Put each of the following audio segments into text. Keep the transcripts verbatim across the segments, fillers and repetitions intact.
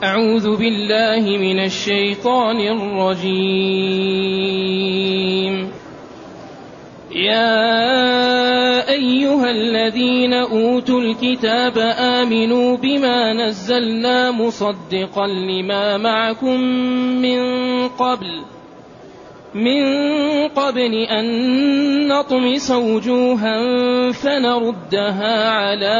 أعوذ بالله من الشيطان الرجيم. يا أيها الذين أوتوا الكتاب آمنوا بما نزلنا مصدقا لما معكم من قبل من قبل أن نطمس وجوها فنردها على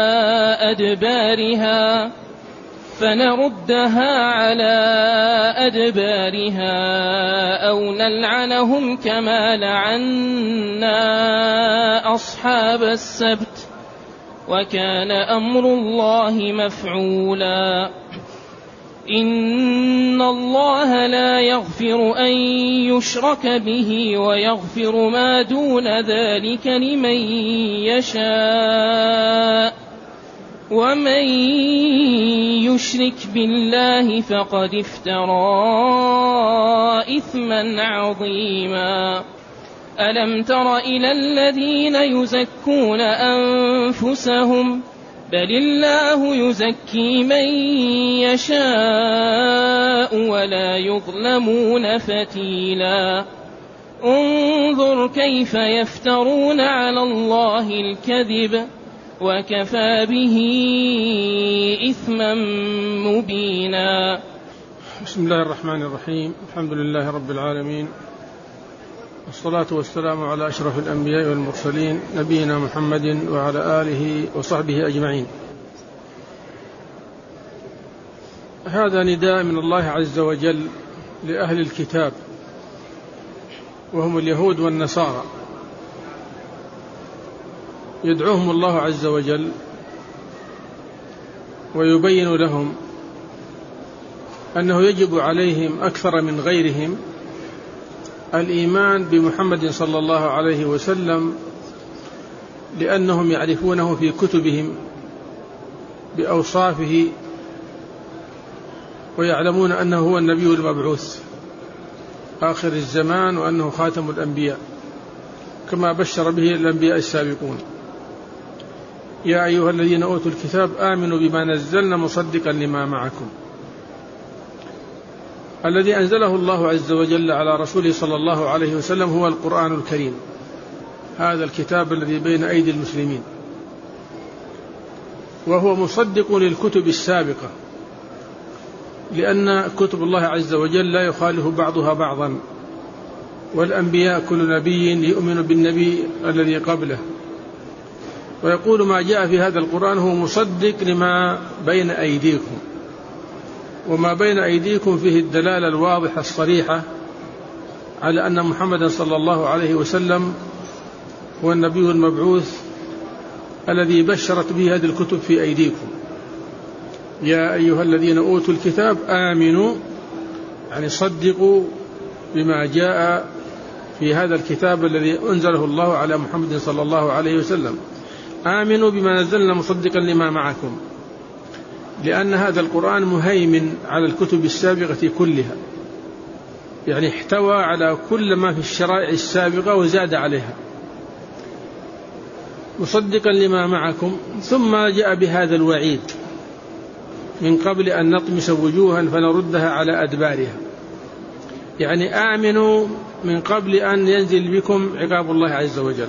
أدبارها فنردها على أدبارها أو نلعنهم كما لعنا أصحاب السبت وكان أمر الله مفعولا. إن الله لا يغفر أن يشرك به ويغفر ما دون ذلك لمن يشاء ومن يشرك بالله فقد افترى إثما عظيما. ألم تر إلى الذين يزكون أنفسهم بل الله يزكي من يشاء ولا يظلمون فتيلا. انظر كيف يفترون على الله الكذب وكفى به إثما مبينا. بسم الله الرحمن الرحيم. الحمد لله رب العالمين، والصلاة والسلام على أشرف الأنبياء والمرسلين نبينا محمد وعلى آله وصحبه أجمعين. هذا نداء من الله عز وجل لأهل الكتاب وهم اليهود والنصارى، يدعوهم الله عز وجل ويبين لهم أنه يجب عليهم أكثر من غيرهم الإيمان بمحمد صلى الله عليه وسلم، لأنهم يعرفونه في كتبهم بأوصافه ويعلمون أنه هو النبي المبعوث آخر الزمان وأنه خاتم الأنبياء كما بشر به الأنبياء السابقون. يا أيها الذين أوتوا الكتاب آمنوا بما نزلنا مصدقا لما معكم. الذي أنزله الله عز وجل على رسوله صلى الله عليه وسلم هو القرآن الكريم، هذا الكتاب الذي بين أيدي المسلمين، وهو مصدق للكتب السابقة، لأن كتب الله عز وجل لا يخالف بعضها بعضا، والأنبياء كل نبي يؤمن بالنبي الذي قبله، ويقول ما جاء في هذا القرآن هو مصدق لما بين أيديكم، وما بين أيديكم فيه الدلالة الواضحة الصريحة على أن محمد صلى الله عليه وسلم هو النبي المبعوث الذي بشرت به هذه الكتب في أيديكم. يا أيها الذين أوتوا الكتاب آمنوا، يعني صدقوا بما جاء في هذا الكتاب الذي أنزله الله على محمد صلى الله عليه وسلم. آمنوا بما نزلنا مصدقا لما معكم، لأن هذا القرآن مهيمن على الكتب السابقة كلها، يعني احتوى على كل ما في الشرائع السابقة وزاد عليها، مصدقا لما معكم. ثم جاء بهذا الوعيد من قبل أن نطمس وجوها فنردها على أدبارها، يعني آمنوا من قبل أن ينزل بكم عقاب الله عز وجل.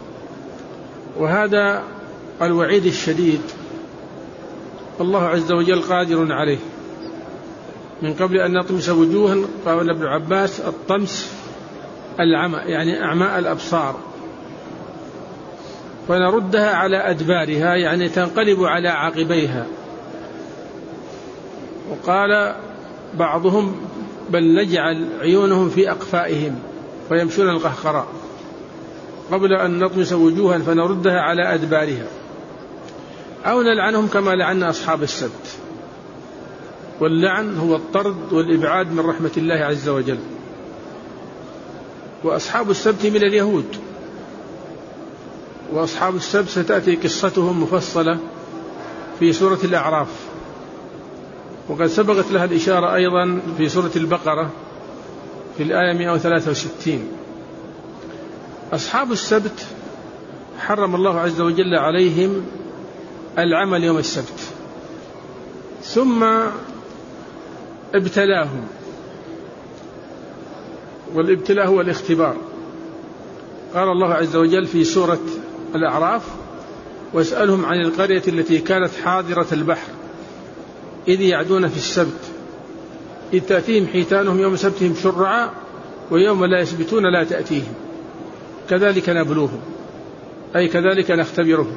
وهذا الوعيد الشديد الله عز وجل قادر عليه. من قبل أن نطمس وجوها، قال ابن عباس الطمس العمى، يعني أعماء الأبصار، فنردها على أدبارها، يعني تنقلب على عقبيها. وقال بعضهم بل نجعل عيونهم في أقفائهم فيمشون القهقراء، قبل أن نطمس وجوها فنردها على أدبارها أو نلعنهم كما لعنا أصحاب السبت. واللعن هو الطرد والإبعاد من رحمة الله عز وجل. وأصحاب السبت من اليهود، وأصحاب السبت ستأتي قصتهم مفصلة في سورة الأعراف، وقد سبقت لها الإشارة أيضا في سورة البقرة في الآية مئة وثلاثة وستين. أصحاب السبت حرم الله عز وجل عليهم العمل يوم السبت، ثم ابتلاهم، والابتلاء هو الاختبار. قال الله عز وجل في سورة الأعراف: واسألهم عن القرية التي كانت حاضرة البحر إذ يعدون في السبت إذ تأتيهم حيتانهم يوم سبتهم شرعا ويوم لا يسبتون لا تأتيهم كذلك نبلوهم، أي كذلك نختبرهم.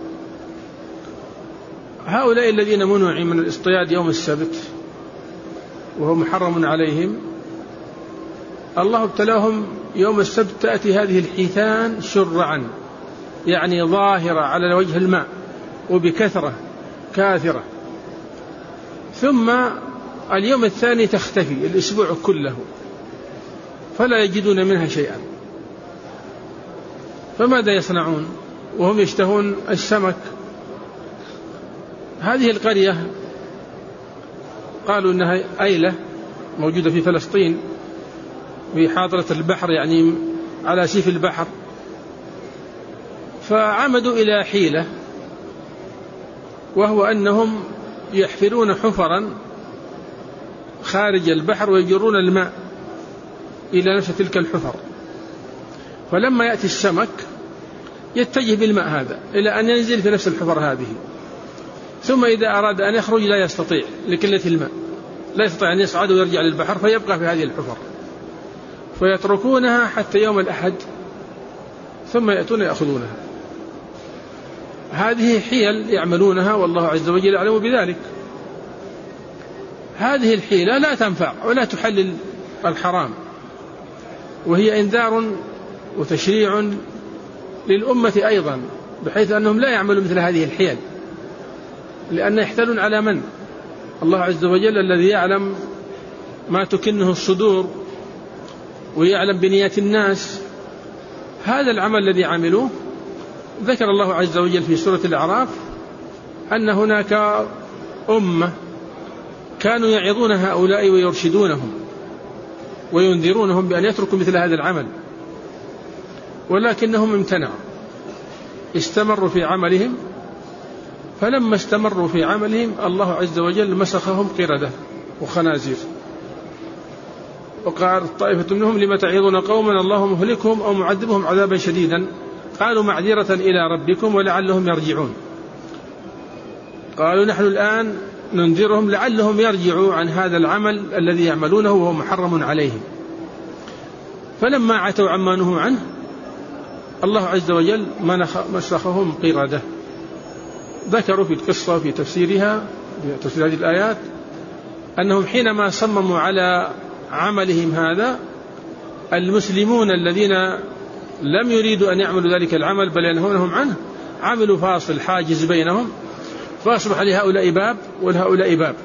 هؤلاء الذين منعوا من الاصطياد يوم السبت وهو محرم عليهم، الله ابتلاهم يوم السبت تأتي هذه الحيتان شرعا، يعني ظاهرة على وجه الماء وبكثرة كاثرة، ثم اليوم الثاني تختفي الأسبوع كله فلا يجدون منها شيئا. فماذا يصنعون وهم يشتهون السمك؟ هذه القرية قالوا إنها أيلة موجودة في فلسطين في حاضرة البحر، يعني على سيف البحر، فعمدوا إلى حيلة، وهو أنهم يحفرون حفرا خارج البحر ويجرون الماء إلى نفس تلك الحفر، فلما يأتي السمك يتجه بالماء هذا إلى أن ينزل في نفس الحفر هذه، ثم إذا أراد أن يخرج لا يستطيع لقلة الماء، لا يستطيع أن يصعد ويرجع للبحر فيبقى في هذه الحفر، فيتركونها حتى يوم الأحد ثم يأتون يأخذونها. هذه حيل يعملونها والله عز وجل يعلم بذلك. هذه الحيلة لا تنفع ولا تحلل الحرام، وهي إنذار وتشريع للأمة أيضا، بحيث أنهم لا يعملوا مثل هذه الحيل، لأن يحتلون على من؟ الله عز وجل الذي يعلم ما تكنه الصدور ويعلم بنيات الناس. هذا العمل الذي عملوه ذكر الله عز وجل في سورة الأعراف أن هناك أمة كانوا يعظون هؤلاء ويرشدونهم وينذرونهم بأن يتركوا مثل هذا العمل، ولكنهم امتنعوا، استمروا في عملهم. فلما استمروا في عملهم الله عز وجل مسخهم قردة وخنازير، وقال طائفة منهم: لم تعظون قوما الله مهلكهم أو معذبهم عذابا شديدا قالوا معذرة إلى ربكم ولعلهم يرجعون. قالوا نحن الآن ننذرهم لعلهم يرجعوا عن هذا العمل الذي يعملونه وهو محرم عليهم. فلما عتوا عما نهوا عنه الله عز وجل مسخهم قردة. ذكروا في القصة في تفسيرها في تفسير هذه الآيات أنهم حينما صمموا على عملهم هذا، المسلمون الذين لم يريدوا أن يعملوا ذلك العمل بل ينهونهم عنه عملوا فاصل حاجز بينهم، فأصبح لهؤلاء باب ولهؤلاء باب.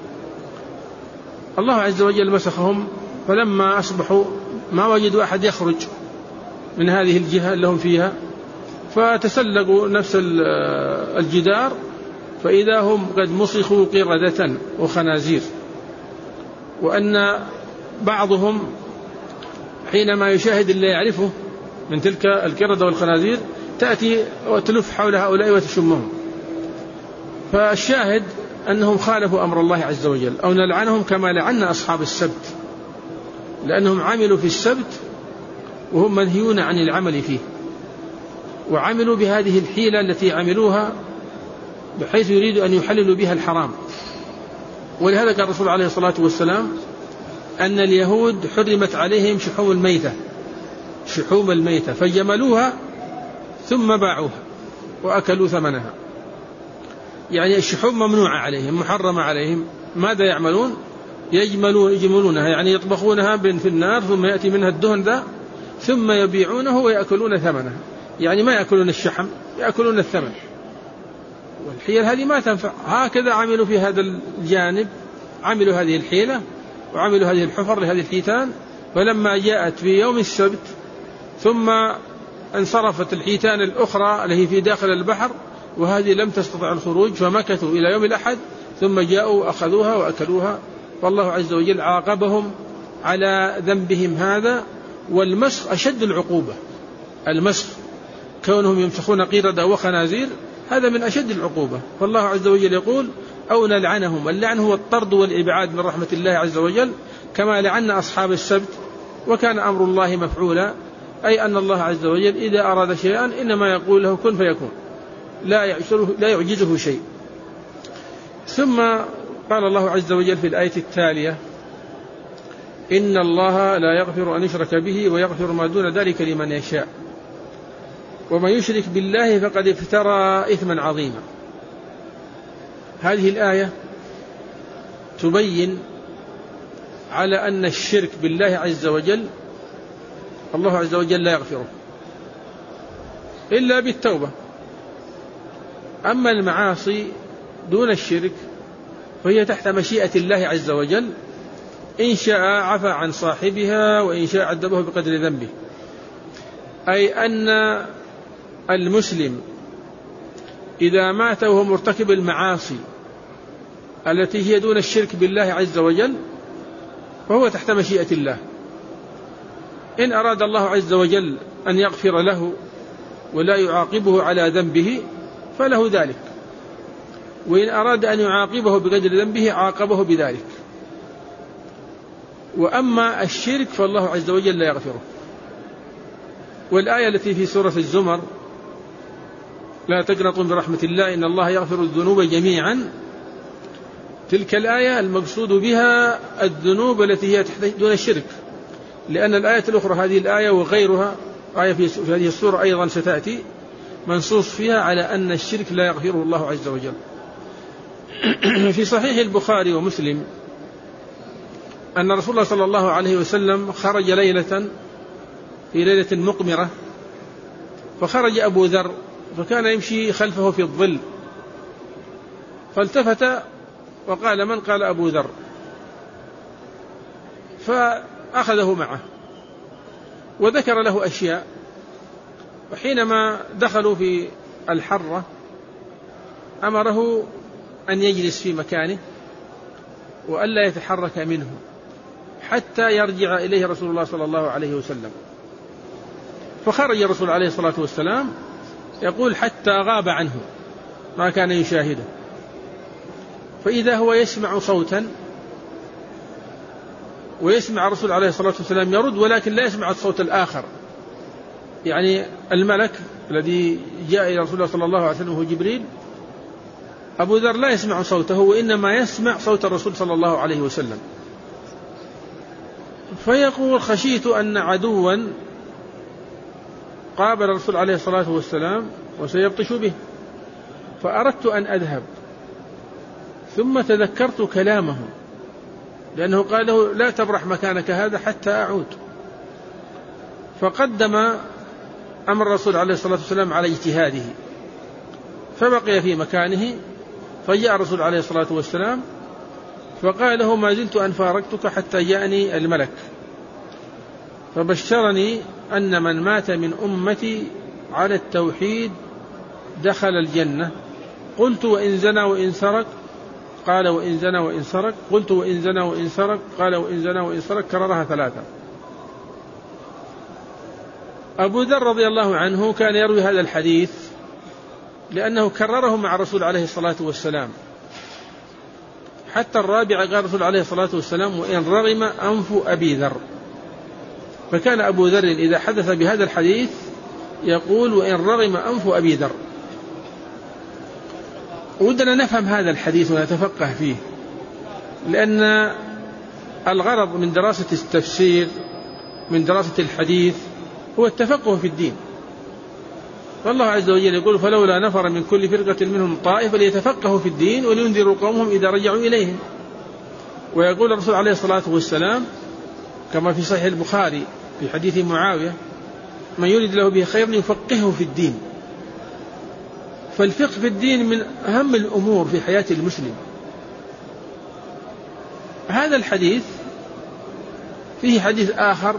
الله عز وجل مسخهم، فلما أصبحوا ما وجدوا أحد يخرج من هذه الجهة اللي هم فيها، فتسلقوا نفس الجدار فإذا هم قد مسخوا قردة وخنازير. وأن بعضهم حينما يشاهد اللي يعرفه من تلك القردة والخنازير تأتي وتلف حول هؤلاء وتشمهم. فالشاهد أنهم خالفوا أمر الله عز وجل، أو نلعنهم كما لعنا أصحاب السبت، لأنهم عملوا في السبت وهم منهيون عن العمل فيه، وعملوا بهذه الحيلة التي عملوها بحيث يريدوا أن يحللوا بها الحرام. ولهذا قال الرسول عليه الصلاة والسلام أن اليهود حرمت عليهم شحوم الميتة شحوم الميتة فجملوها ثم باعوها وأكلوا ثمنها. يعني الشحوم ممنوعة عليهم محرمة عليهم. ماذا يعملون؟ يجملون يجملونها، يعني يطبخونها في النار ثم يأتي منها الدهن ذا ثم يبيعونه ويأكلون ثمنها. يعني ما يأكلون الشحم، يأكلون الثمن. والحيل هذه ما تنفع. هكذا عملوا في هذا الجانب، عملوا هذه الحيلة وعملوا هذه الحفر لهذه الحيتان. فلما جاءت في يوم السبت ثم انصرفت الحيتان الأخرى التي في داخل البحر وهذه لم تستطع الخروج، فمكثوا إلى يوم الأحد ثم جاءوا وأخذوها وأكلوها. فالله عز وجل عاقبهم على ذنبهم هذا. والمسخ أشد العقوبة. المسخ كونهم يمسخون قردة وخنازير هذا من أشد العقوبة. فالله عز وجل يقول أو نلعنهم. اللعن هو الطرد والإبعاد من رحمة الله عز وجل، كما لعن أصحاب السبت وكان أمر الله مفعولا، أي أن الله عز وجل إذا أراد شيئا إنما يقول له كن فيكون، لا لا يعجزه شيء. ثم قال الله عز وجل في الآية التالية: إن الله لا يغفر أن يشرك به ويغفر ما دون ذلك لمن يشاء ومن يشرك بالله فقد افترى إثما عظيما. هذه الآية تبين على أن الشرك بالله عز وجل الله عز وجل لا يغفره إلا بالتوبة. أما المعاصي دون الشرك فهي تحت مشيئة الله عز وجل، إن شاء عفى عن صاحبها وإن شاء عذبه بقدر ذنبه. أي أن المسلم إذا مات وهو مرتكب المعاصي التي هي دون الشرك بالله عز وجل فهو تحت مشيئة الله. إن أراد الله عز وجل أن يغفر له ولا يعاقبه على ذنبه فله ذلك، وإن أراد أن يعاقبه بقدر ذنبه عاقبه بذلك. وأما الشرك فالله عز وجل لا يغفره. والآية التي في سورة الزمر: لا تقنطوا من رحمة الله إن الله يغفر الذنوب جميعا، تلك الآية المقصود بها الذنوب التي هي دون الشرك، لأن الآية الأخرى هذه الآية وغيرها آية في هذه السورة أيضا ستأتي منصوص فيها على أن الشرك لا يغفره الله عز وجل. في صحيح البخاري ومسلم أن رسول الله صلى الله عليه وسلم خرج ليلة في ليلة مقمرة، فخرج أبو ذر فكان يمشي خلفه في الظل، فالتفت وقال: من؟ قال: أبو ذر. فأخذه معه وذكر له أشياء، وحينما دخلوا في الحرة أمره أن يجلس في مكانه وألا يتحرك منه حتى يرجع إليه رسول الله صلى الله عليه وسلم. فخرج الرسول عليه الصلاة والسلام يقول: حتى غاب عنه ما كان يشاهده، فإذا هو يسمع صوتا ويسمع الرسول عليه الصلاة والسلام يرد، ولكن لا يسمع الصوت الآخر، يعني الملك الذي جاء إلى رسول الله صلى الله عليه وسلم هو جبريل. أبو ذر لا يسمع صوته وإنما يسمع صوت الرسول صلى الله عليه وسلم. فيقول: خشيت أن عدوا قابل الرسول عليه الصلاة والسلام وسيبطش به، فأردت أن أذهب، ثم تذكرت كلامه لأنه قال له: لا تبرح مكانك هذا حتى أعود. فقدم أمر الرسول عليه الصلاة والسلام على اجتهاده، فبقي في مكانه. فجاء الرسول عليه الصلاة والسلام فقال له: ما زلت أن فارقتك حتى جاءني الملك فبشرني أن من مات من أمتي على التوحيد دخل الجنة. قلت: وإن زنى وإن سرق؟ قال: وإن زنى وإن سرق. قلت: وإن زنى وإن سرق؟ قال: وإن زنى وإن سرق. كررها ثلاثة. أبو ذر رضي الله عنه كان يروي هذا الحديث لأنه كرره مع الرسول عليه الصلاة والسلام، حتى الرابع قال الرسول عليه الصلاة والسلام: وإن رغم أنف أبي ذر. فكان أبو ذر إذا حدث بهذا الحديث يقول: وإن رغم أنف أبي ذر. ودنا نفهم هذا الحديث ونتفقه فيه، لأن الغرض من دراسة التفسير من دراسة الحديث هو التفقه في الدين. فالله عز وجل يقول: فلولا نفر من كل فرقة منهم طائفة ليتفقهوا في الدين ولينذروا قومهم إذا رجعوا إليهم. ويقول الرسول عليه الصلاة والسلام كما في صحيح البخاري في حديث معاوية: من يريد له به خير يفقهه في الدين. فالفقه في الدين من أهم الأمور في حياة المسلم. هذا الحديث فيه حديث آخر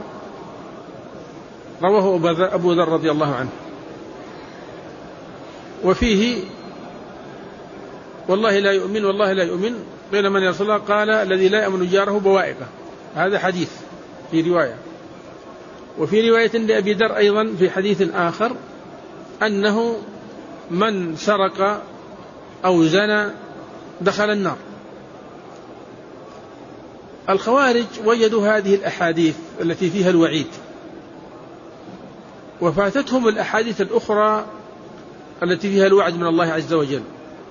رواه أبو ذر رضي الله عنه، وفيه: والله لا يؤمن والله لا يؤمن. قيل: من يا رسول الله؟ قال: الذي لا يأمن جاره بوائقه. هذا حديث في رواية. وفي رواية لأبي ذر أيضا في حديث آخر أنه من سرق أو زنى دخل النار. الخوارج وجدوا هذه الأحاديث التي فيها الوعيد، وفاتتهم الأحاديث الأخرى التي فيها الوعد من الله عز وجل،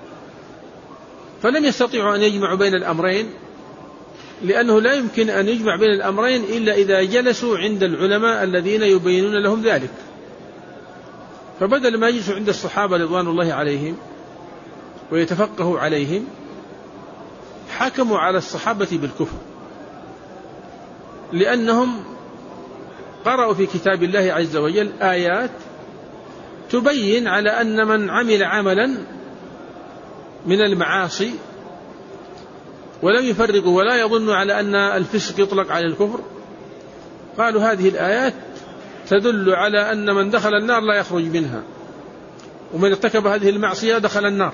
فلم يستطيعوا أن يجمعوا بين الأمرين، لأنه لا يمكن أن يجمع بين الأمرين إلا إذا جلسوا عند العلماء الذين يبينون لهم ذلك. فبدل ما يجلسوا عند الصحابة رضوان الله عليهم ويتفقهوا عليهم، حكموا على الصحابة بالكفر، لأنهم قرأوا في كتاب الله عز وجل آيات تبين على أن من عمل عملا من المعاصي ولم يفرقوا ولا يظنوا على أن الفسق يطلق على الكفر، قالوا هذه الآيات تدل على أن من دخل النار لا يخرج منها، ومن ارتكب هذه المعصية دخل النار.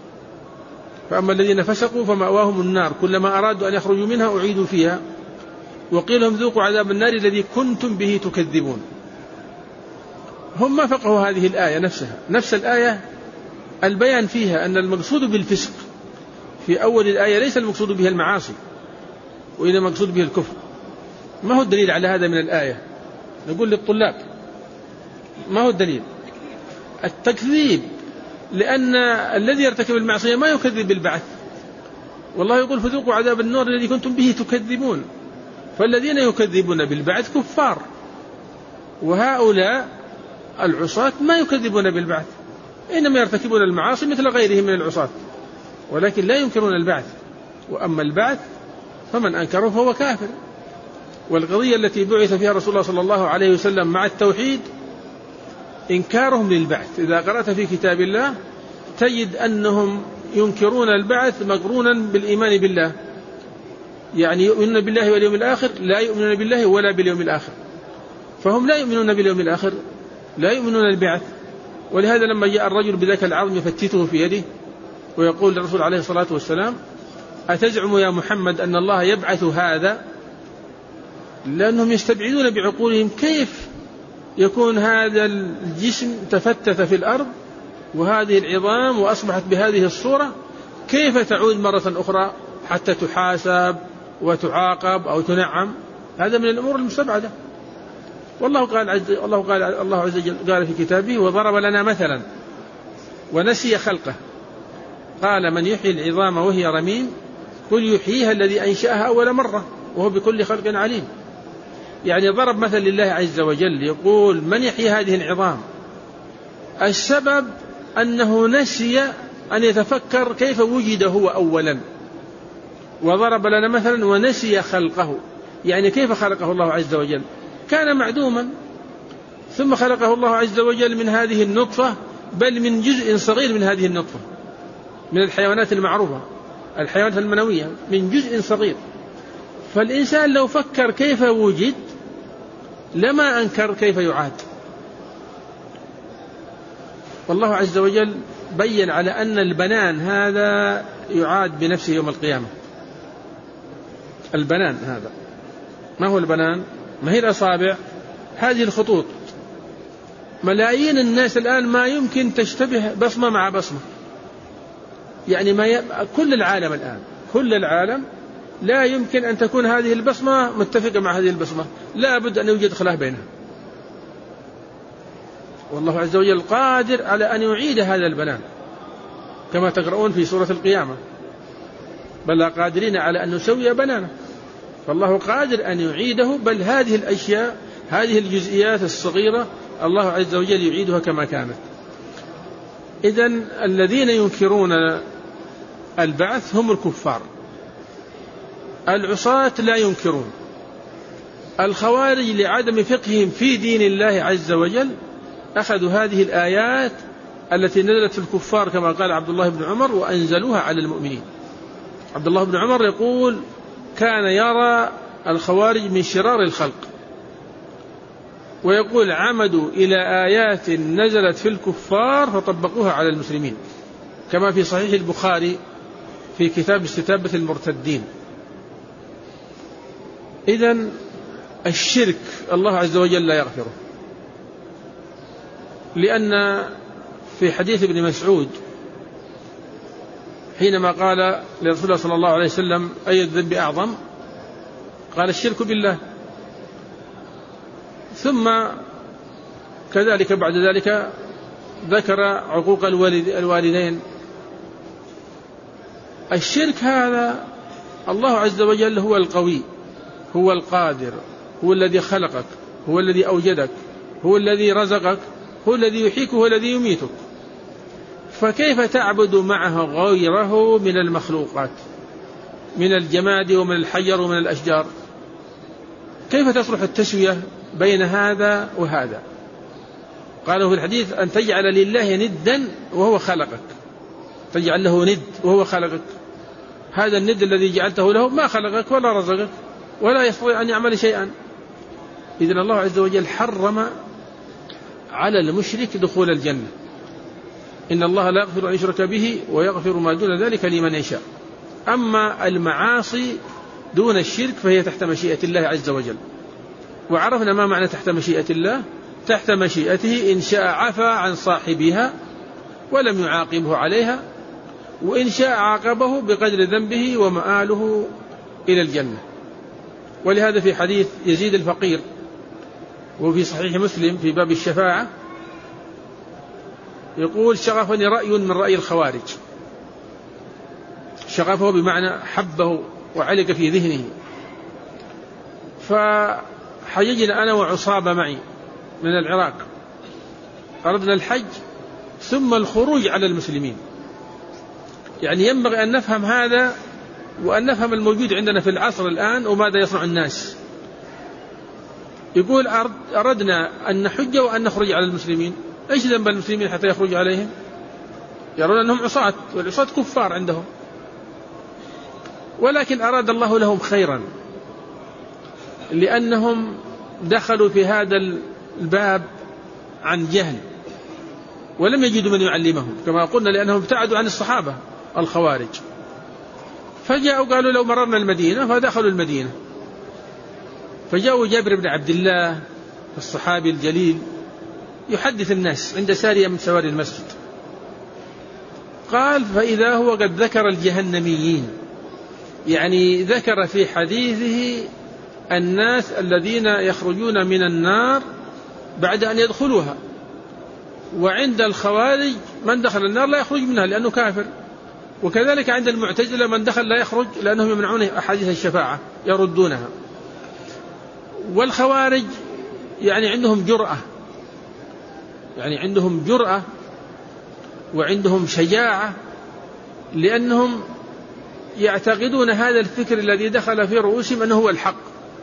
فأما الذين فسقوا فمأواهم النار كلما أرادوا أن يخرجوا منها أعيدوا فيها وقيل لهم ذوقوا عذاب النار الذي كنتم به تكذبون. هم ما فقهوا هذه الآية نفسها، نفس الآية البيان فيها أن المقصود بالفسق في أول الآية ليس المقصود به المعاصي، وإنما المقصود به الكفر. ما هو الدليل على هذا من الآية؟ نقول للطلاب ما هو الدليل؟ التكذيب، لأن الذي يرتكب المعصية ما يكذب بالبعث، والله يقول فذوقوا عذاب النار الذي كنتم به تكذبون. فالذين يكذبون بالبعث كفار، وهؤلاء العصاة ما يكذبون بالبعث، إنما يرتكبون المعاصي مثل غيرهم من العصاة، ولكن لا ينكرون البعث. وأما البعث فمن أنكره فهو كافر. والقضية التي بعث فيها رسول الله صلى الله عليه وسلم مع التوحيد إنكارهم للبعث. إذا قرأت في كتاب الله تجد أنهم ينكرون البعث مقرونا بالإيمان بالله، يعني يؤمنون بالله واليوم الآخر، لا يؤمنون بالله ولا باليوم الآخر. فهم لا يؤمنون باليوم الآخر، لا يؤمنون البعث. ولهذا لما جاء الرجل بذاك العظم يفتته في يده ويقول للرسول عليه الصلاة والسلام أتزعم يا محمد أن الله يبعث هذا؟ لأنهم يستبعدون بعقولهم كيف يكون هذا الجسم تفتت في الأرض وهذه العظام وأصبحت بهذه الصورة، كيف تعود مرة أخرى حتى تحاسب وتعاقب أو تنعم؟ هذا من الأمور المستبعدة. والله قال عز الله قال الله عز وجل قال في كتابه وضرب لنا مثلا ونسي خلقه قال من يحيي العظام وهي رميم قل يحييها الذي أنشأها أول مرة وهو بكل خلق عليم. يعني ضرب مثل لله عز وجل، يقول من يحيي هذه العظام؟ السبب أنه نسي أن يتفكر كيف وجد هو أولا. وضرب لنا مثلا ونسي خلقه، يعني كيف خلقه الله عز وجل؟ كان معدوما ثم خلقه الله عز وجل من هذه النطفة، بل من جزء صغير من هذه النطفة، من الحيوانات المعروفة الحيوانات المنوية، من جزء صغير. فالإنسان لو فكر كيف وجد لما أنكر كيف يعاد. والله عز وجل بين على أن البنان هذا يعاد بنفسه يوم القيامة. البنان هذا ما هو البنان؟ ما هي الأصابع؟ هذه الخطوط. ملايين الناس الآن ما يمكن تشتبه بصمة مع بصمة، يعني ما ي... كل العالم الآن كل العالم لا يمكن أن تكون هذه البصمة متفقة مع هذه البصمة، لا بد أن يوجد خلاف بينها. والله عز وجل قادر على أن يعيد هذا البنان كما تقرؤون في سورة القيامة بل قادرين على أن نسوي بنانه. فالله قادر أن يعيده، بل هذه الأشياء هذه الجزئيات الصغيرة الله عز وجل يعيدها كما كانت. إذن الذين ينكرون البعث هم الكفار، العصاة لا ينكرون. الخوارج لعدم فقههم في دين الله عز وجل أخذوا هذه الآيات التي نزلت في الكفار كما قال عبد الله بن عمر وأنزلوها على المؤمنين. عبد الله بن عمر يقول كان يرى الخوارج من شرار الخلق، ويقول عمدوا إلى آيات نزلت في الكفار فطبقوها على المسلمين، كما في صحيح البخاري في كتاب استتابة المرتدين. إذن الشرك الله عز وجل لا يغفره، لأن في حديث ابن مسعود حينما قال لرسول الله صلى الله عليه وسلم أي الذنب أعظم؟ قال الشرك بالله. ثم كذلك بعد ذلك ذكر عقوق الوالدين. الشرك هذا الله عز وجل هو القوي، هو القادر، هو الذي خلقك، هو الذي أوجدك، هو الذي رزقك، هو الذي يحييك، هو الذي يميتك، فكيف تعبد معه غيره من المخلوقات، من الجماد ومن الحجر ومن الأشجار؟ كيف تصلح التسوية بين هذا وهذا؟ قالوا في الحديث أن تجعل لله ندا وهو خلقك، تجعل له ند وهو خلقك. هذا الند الذي جعلته له ما خلقك ولا رزقك ولا يستطيع أن يعمل شيئا. إذن الله عز وجل حرم على المشرك دخول الجنة. إن الله لا يغفر أن يشرك به ويغفر ما دون ذلك لمن يشاء. أما المعاصي دون الشرك فهي تحت مشيئة الله عز وجل. وعرفنا ما معنى تحت مشيئة الله. تحت مشيئته إن شاء عفى عن صاحبها ولم يعاقبه عليها، وإن شاء عاقبه بقدر ذنبه ومآله إلى الجنة. ولهذا في حديث يزيد الفقير وفي صحيح مسلم في باب الشفاعة يقول شغفني رأي من رأي الخوارج. شغفه بمعنى حبه وعلق في ذهنه. فحججنا أنا وعصابة معي من العراق، أردنا الحج ثم الخروج على المسلمين. يعني ينبغي أن نفهم هذا وأن نفهم الموجود عندنا في العصر الآن وماذا يصنع الناس. يقول أردنا أن نحج وأن نخرج على المسلمين. إيش ذنب المسلمين حتى يخرج عليهم؟ يرون أنهم عصاة، والعصاة كفار عندهم، ولكن أراد الله لهم خيرا، لأنهم دخلوا في هذا الباب عن جهل ولم يجدوا من يعلمهم كما قلنا، لأنهم ابتعدوا عن الصحابة الخوارج. فجاءوا قالوا لو مررنا المدينة، فدخلوا المدينة. فجاءوا جابر بن عبد الله الصحابي الجليل يحدث الناس عند سارية من سواري المسجد. قال فإذا هو قد ذكر الجهنميين، يعني ذكر في حديثه الناس الذين يخرجون من النار بعد أن يدخلوها. وعند الخوارج من دخل النار لا يخرج منها لأنه كافر، وكذلك عند المعتزلة من دخل لا يخرج لأنهم يمنعون أحاديث الشفاعة يردونها. والخوارج يعني عندهم جرأة، يعني عندهم جرأة وعندهم شجاعة، لأنهم يعتقدون هذا الفكر الذي دخل في رؤوسهم أنه هو الحق.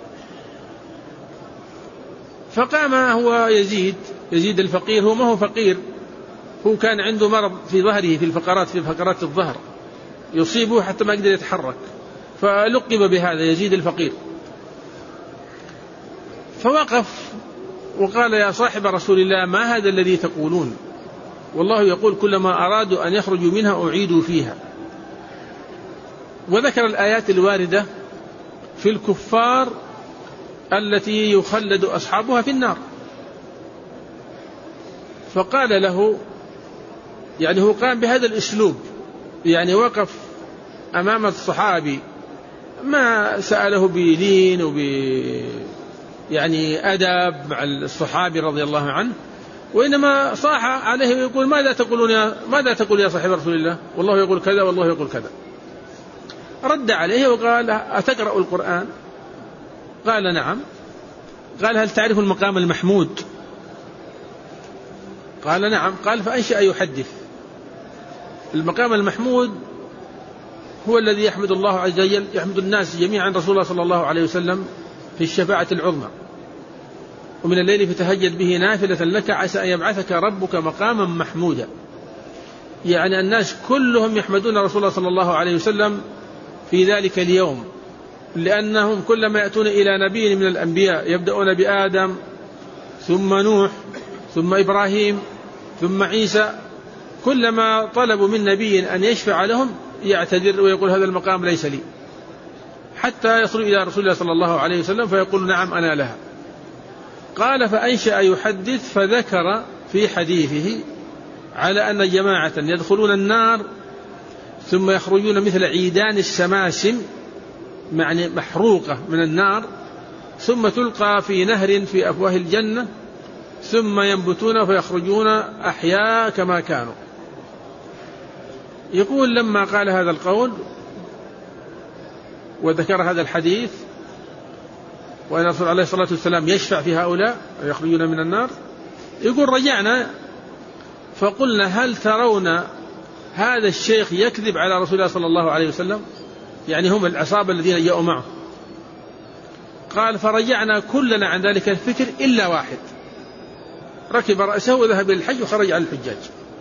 فقام هو يزيد يزيد الفقير، هو ما هو فقير، هو كان عنده مرض في ظهره، في الفقرات في فقرات الظهر يصيبه حتى ما يقدر يتحرك، فلقب بهذا يزيد الفقير. فوقف وقال يا صاحب رسول الله ما هذا الذي تقولون؟ والله يقول كلما أرادوا أن يخرجوا منها أعيدوا فيها. وذكر الآيات الواردة في الكفار التي يخلد أصحابها في النار. فقال له، يعني هو قام بهذا الأسلوب، يعني وقف أمام الصحابي ما سأله بلين وب يعني أدب مع الصحابي رضي الله عنه، وإنما صاح عليه ويقول ماذا تقولون يا ماذا تقول يا صاحب رسول الله؟ والله يقول كذا والله يقول كذا. رد عليه وقال أتقرأ القرآن؟ قال نعم. قال هل تعرف المقام المحمود؟ قال نعم. قال فأنشأ يحدث. المقام المحمود هو الذي يحمد الله عز وجل، يحمد الناس جميعا رسول الله صلى الله عليه وسلم في الشفاعة العظمى، ومن الليل فتهجد به نافلة لك عسى أن يبعثك ربك مقاما محمودا. يعني الناس كلهم يحمدون رسول الله صلى الله عليه وسلم في ذلك اليوم، لأنهم كلما يأتون إلى نبي من الأنبياء يبدأون بآدم ثم نوح ثم إبراهيم ثم عيسى، كلما طلبوا من نبي أن يشفع لهم يعتذر ويقول هذا المقام ليس لي، حتى يصلوا إلى رسول الله صلى الله عليه وسلم فيقول نعم أنا لها. قال فأنشأ يحدث فذكر في حديثه على أن جماعة يدخلون النار ثم يخرجون مثل عيدان السماسم يعني محروقة من النار، ثم تلقى في نهر في أفواه الجنة، ثم ينبتون فيخرجون أحياء كما كانوا. يقول لما قال هذا القول وذكر هذا الحديث وأن الرسول عليه الصلاة والسلام يشفع في هؤلاء ويخرجون من النار، يقول رجعنا فقلنا هل ترون هذا الشيخ يكذب على رسول الله صلى الله عليه وسلم؟ يعني هم العصابة الذين جاءوا معه. قال فرجعنا كلنا عن ذلك الفكر إلا واحد ركب رأسه وذهب إلى الحج وخرج على الحجاج.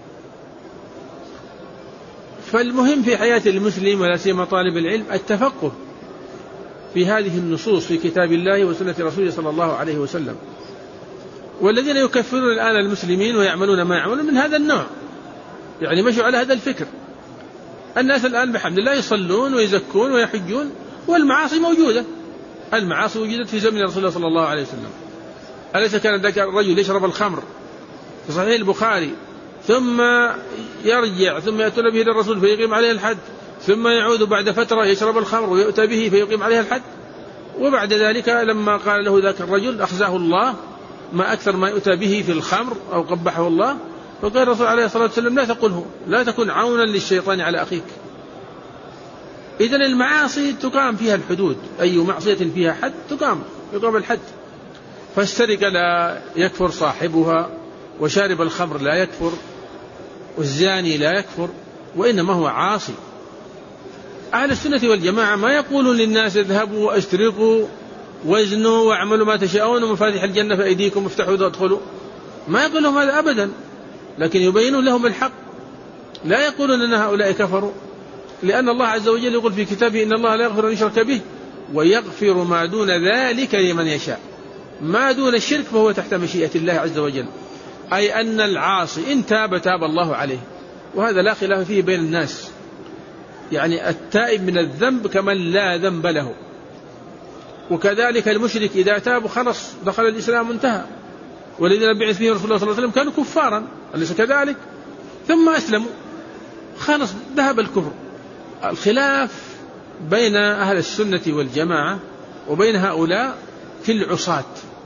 فالمهم في حياة المسلم ولا سيما طالب العلم التفقه في هذه النصوص في كتاب الله وسنة رسوله صلى الله عليه وسلم. والذين يكفرون الآن المسلمين ويعملون ما يعملون من هذا النوع، يعني مشوا على هذا الفكر. الناس الآن بحمد الله يصلون ويزكون ويحجون والمعاصي موجودة. المعاصي وجدت في زمن رسول الله صلى الله عليه وسلم. أليس كان ذاك الرجل يشرب الخمر في صحيح البخاري ثم يرجع ثم يأتون به للرسول فيقيم عليه الحد، ثم يعود بعد فترة يشرب الخمر ويؤتى به فيقيم عليه الحد، وبعد ذلك لما قال له ذاك الرجل أخزاه الله ما أكثر ما يؤتى به في الخمر أو قبحه الله، فقال الرسول عليه الصلاة والسلام لا تقله، لا تكن عونا للشيطان على أخيك. إذن المعاصي تقام فيها الحدود، أي معصية فيها حد تقام يقام الحد. فالسرقة لا يكفر صاحبها، وشارب الخمر لا يكفر، والزاني لا يكفر، وإنما هو عاصي. أهل السنة والجماعة ما يقولون للناس اذهبوا واشتركوا وازنوا واعملوا ما تشاءون ومفاتيح الجنة في أيديكم افتحوا وادخلوا، ما يقول لهم هذا أبدا، لكن يبينون لهم الحق. لا يقولون أن هؤلاء كفروا، لأن الله عز وجل يقول في كتابه إن الله لا يغفر أن يشرك به ويغفر ما دون ذلك لمن يشاء. ما دون الشرك فهو تحت مشيئة الله عز وجل، أي أن العاصي إن تاب تاب الله عليه، وهذا لا خلاف فيه بين الناس. يعني التائب من الذنب كمن لا ذنب له، وكذلك المشرك إذا تاب خلص دخل الإسلام انتهى. والذين بعث فيهم رسول الله صلى الله عليه وسلم كانوا كفارا أليس كذلك؟ ثم أسلموا خلص ذهب الكفر. الخلاف بين أهل السنة والجماعة وبين هؤلاء في العصاة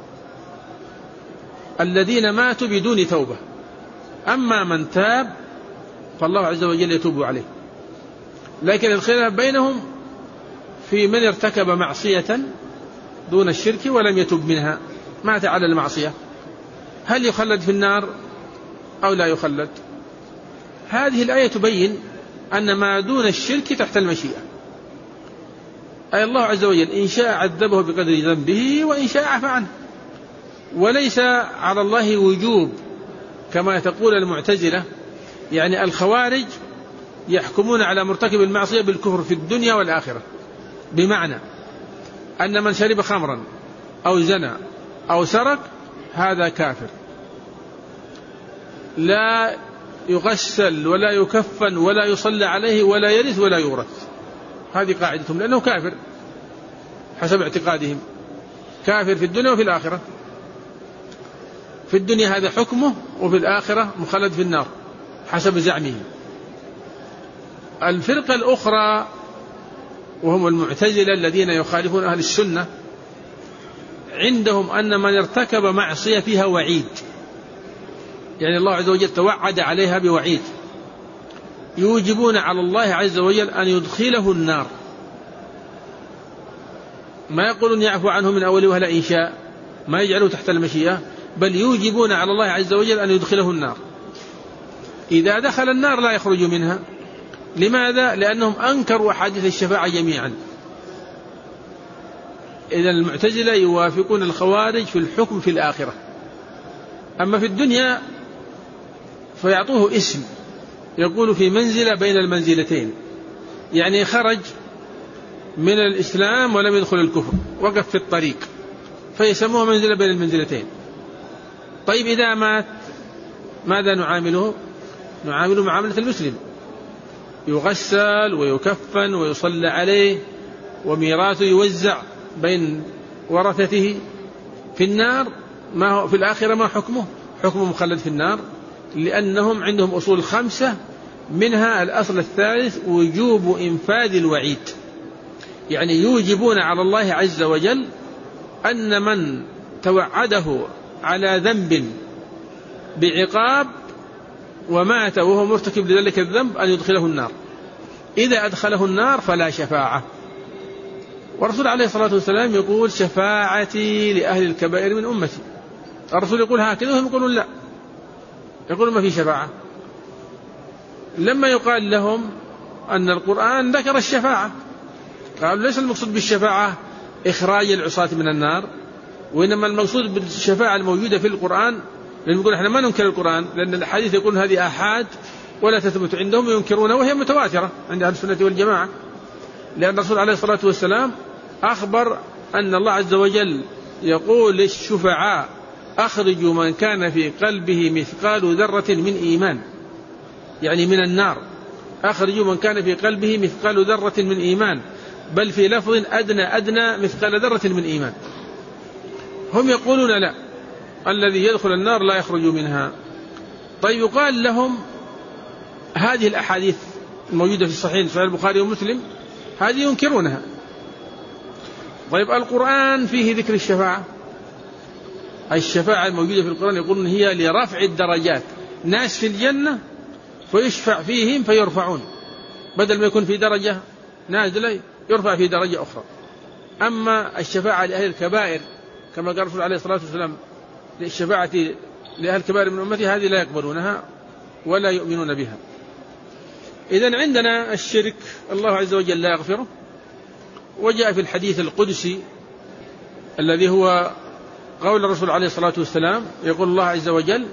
الذين ماتوا بدون توبة. أما من تاب فالله عز وجل يتوب عليه، لكن الخلاف بينهم في من ارتكب معصية دون الشرك ولم يتب منها، مات على المعصية، هل يخلد في النار أو لا يخلد؟ هذه الآية تبين أن ما دون الشرك تحت المشيئة، أي الله عز وجل إن شاء عذبه بقدر ذنبه وإن شاء عفى عنه. وليس على الله وجوب كما تقول المعتزلة، يعني الخوارج يحكمون على مرتكب المعصية بالكفر في الدنيا والآخرة، بمعنى أن من شرب خمرا أو زنى أو سرق هذا كافر، لا يغسل ولا يكفن ولا يصلى عليه ولا يرث ولا يورث. هذه قاعدتهم، لأنه كافر حسب اعتقادهم، كافر في الدنيا وفي الآخرة. في الدنيا هذا حكمه، وفي الآخرة مخلد في النار حسب زعمه. الفرقة الأخرى وهم المعتزلة الذين يخالفون أهل السنة، عندهم أن من ارتكب معصية فيها وعيد، يعني الله عز وجل توعد عليها بوعيد، يوجبون على الله عز وجل أن يدخله النار. ما يقولون يعفو عنه من أول وهلة إن شاء، ما يجعله تحت المشيئة، بل يوجبون على الله عز وجل أن يدخله النار. إذا دخل النار لا يخرج منها. لماذا؟ لأنهم أنكروا أحاديث الشفاعة جميعا. إذا المعتزلة يوافقون الخوارج في الحكم في الآخرة، أما في الدنيا فيعطوه اسم، يقول في منزلة بين المنزلتين، يعني خرج من الإسلام ولم يدخل الكفر، وقف في الطريق، فيسموه منزلة بين المنزلتين. طيب إذا مات ماذا نعامله؟ نعامله معاملة المسلم، يغسل ويكفن ويصلى عليه وميراثه يوزع بين ورثته. في النار ما هو في الآخرة ما حكمه؟ حكمه مخلد في النار، لأنهم عندهم أصول خمسة منها الأصل الثالث وجوب إنفاذ الوعيد، يعني يوجبون على الله عز وجل أن من توعده على ذنب بعقاب ومات وهو مرتكب لذلك الذنب أن يدخله النار، إذا أدخله النار فلا شفاعة. والرسول عليه الصلاة والسلام يقول شفاعتي لأهل الكبائر من أمتي، الرسول يقول هكذا وهم يقولون لا، يقولون ما في شفاعة. لما يقال لهم أن القرآن ذكر الشفاعة قالوا ليس المقصود بالشفاعة إخراج العصاة من النار، وإنما المقصود بالشفاعة الموجودة في القرآن، لأن يقول احنا ما ننكر القرآن لأن الحديث يقول هذه آحاد ولا تثبت عندهم وينكرونها وهي متواترة عند أهل السنة والجماعة، لأن الرسول عليه الصلاة والسلام أخبر أن الله عز وجل يقول للشفعاء أخرجوا من كان في قلبه مثقال ذرة من إيمان، يعني من النار، أخرجوا من كان في قلبه مثقال ذرة من إيمان، بل في لفظ أدنى أدنى مثقال ذرة من إيمان. هم يقولون لا، الذي يدخل النار لا يخرج منها. طيب يقال لهم هذه الأحاديث الموجودة في الصحيح صحيح البخاري ومسلم هذه ينكرونها. طيب القرآن فيه ذكر الشفاعة، الشفاعة الموجودة في القرآن يقولون هي لرفع الدرجات، ناس في الجنة فيشفع فيهم فيرفعون، بدل ما يكون في درجة نازلة يرفع في درجة أخرى. أما الشفاعة لأهل الكبائر كما قال الرسول عليه الصلاة والسلام للشفاعة لأهل الكبائر من أمتي هذه لا يقبلونها ولا يؤمنون بها. إذن عندنا الشرك الله عز وجل لا يغفره، وجاء في الحديث القدسي الذي هو قول الرسول عليه الصلاة والسلام يقول الله عز وجل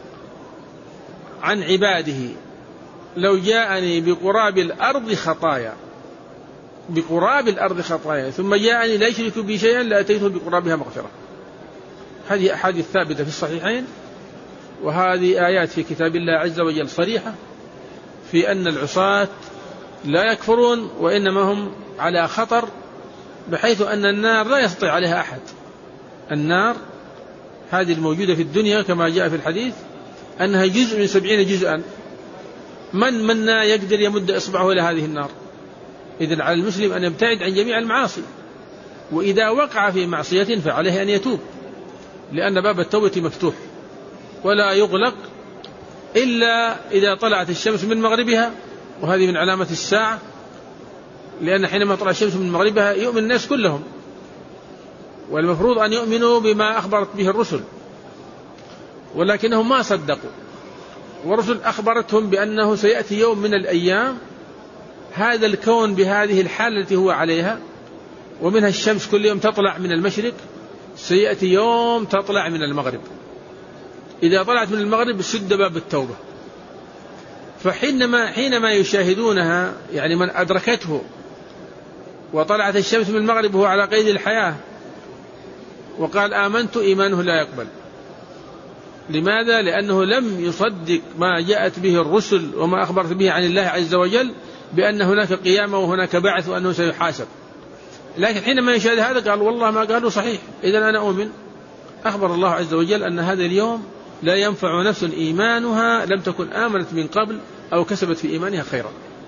عن عباده لو جاءني بقراب الأرض خطايا بقراب الأرض خطايا ثم جاءني لا يشرك بي شيئا لأتيته بقرابها مغفرة. هذه أحاديث ثابتة في الصحيحين، وهذه آيات في كتاب الله عز وجل صريحة في أن العصاة لا يكفرون وإنما هم على خطر، بحيث أن النار لا يستطيع عليها أحد. النار هذه الموجودة في الدنيا كما جاء في الحديث أنها جزء من سبعين جزءا، من منا يقدر يمد إصبعه إلى هذه النار؟ إذن على المسلم أن يبتعد عن جميع المعاصي، وإذا وقع في معصية فعليه أن يتوب، لأن باب التوبة مفتوح ولا يغلق إلا إذا طلعت الشمس من مغربها، وهذه من علامة الساعة، لأن حينما طلع الشمس من مغربها يؤمن الناس كلهم، والمفروض أن يؤمنوا بما أخبرت به الرسل، ولكنهم ما صدقوا. والرسل أخبرتهم بأنه سيأتي يوم من الأيام هذا الكون بهذه الحالة التي هو عليها، ومنها الشمس كل يوم تطلع من المشرق، سيأتي يوم تطلع من المغرب، إذا طلعت من المغرب سد باب التوبة. فحينما حينما يشاهدونها، يعني من أدركته وطلعت الشمس من المغرب وهو على قيد الحياة وقال آمنت، إيمانه لا يقبل. لماذا؟ لأنه لم يصدق ما جاءت به الرسل وما أخبرت به عن الله عز وجل بأن هناك قيامة وهناك بعث وأنه سيحاسب. لكن حينما يشاهد هذا قال والله ما قالوا صحيح، إذن أنا أؤمن. أخبر الله عز وجل أن هذا اليوم لا ينفع نفس إيمانها لم تكن آمنت من قبل أو كسبت في إيمانها خيرا.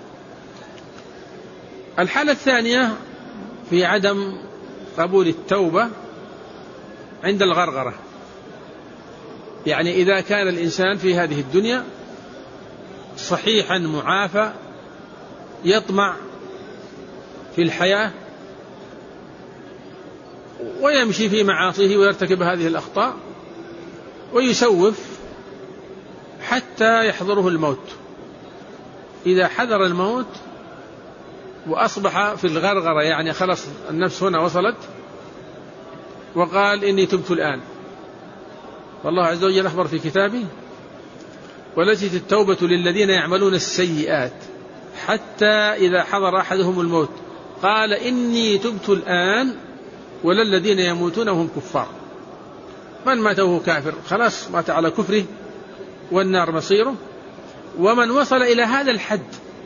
الحالة الثانية في عدم قبول التوبة عند الغرغرة، يعني إذا كان الإنسان في هذه الدنيا صحيحا معافى يطمع في الحياة ويمشي في معاصيه ويرتكب هذه الأخطاء ويسوف حتى يحضره الموت. إذا حضر الموت وأصبح في الغرغرة، يعني خلص النفس هنا وصلت، وقال إني تبت الآن، والله عز وجل أخبر في كتابه وليست التوبة للذين يعملون السيئات حتى إذا حضر أحدهم الموت قال إني تبت الآن ولا الذين يموتون وهم كفار. من مات وهو كافر خلاص مات على كفره والنار مصيره. ومن وصل إلى هذا الحد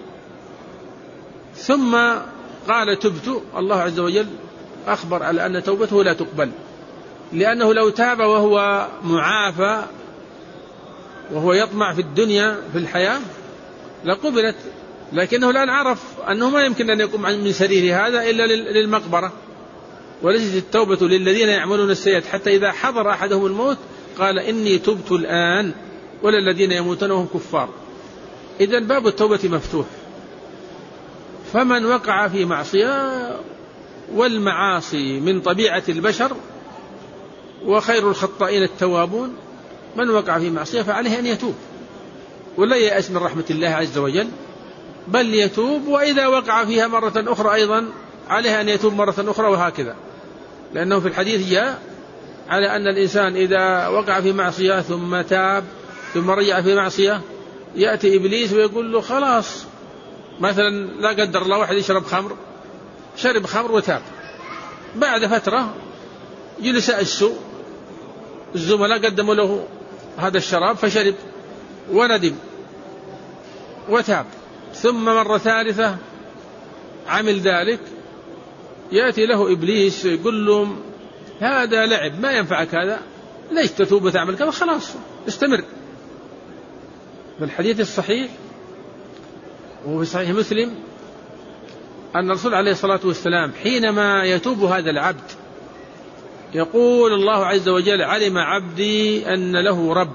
ثم قال تبت، الله عز وجل أخبر على أن توبته لا تقبل، لأنه لو تاب وهو معافى وهو يطمع في الدنيا في الحياة لقبلت، لكنه الآن عرف أنه ما يمكن أن يقوم من سرير هذا إلا للمقبرة، وليست التوبة للذين يعملون السيئات حتى إذا حضر أحدهم الموت قال إني تبت الآن ولا الذين يموتون وهم كفار. إذن باب التوبة مفتوح، فمن وقع في معصية، والمعاصي من طبيعة البشر وخير الخطائين التوابون، من وقع في معصية فعليه أن يتوب ولا يأس من رحمة الله عز وجل، بل يتوب، وإذا وقع فيها مرة أخرى أيضا عليه أن يتوب مرة أخرى، وهكذا. لأنه في الحديث جاء على أن الإنسان إذا وقع في معصية ثم تاب ثم رجع في معصية يأتي إبليس ويقول له خلاص، مثلا لا قدر الله واحد يشرب خمر، شرب خمر وتاب، بعد فترة جلس السوء، الزملاء قدموا له هذا الشراب فشرب وندم وتاب، ثم مرة ثالثة عمل ذلك، يأتي له إبليس يقول له هذا لعب ما ينفعك، هذا ليش تتوب وتعمل كذا، خلاص استمر. في الحديث الصحيح وفي صحيح مسلم أن الرسول عليه الصلاة والسلام حينما يتوب هذا العبد يقول الله عز وجل علم عبدي أن له رب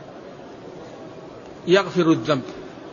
يغفر الذنب،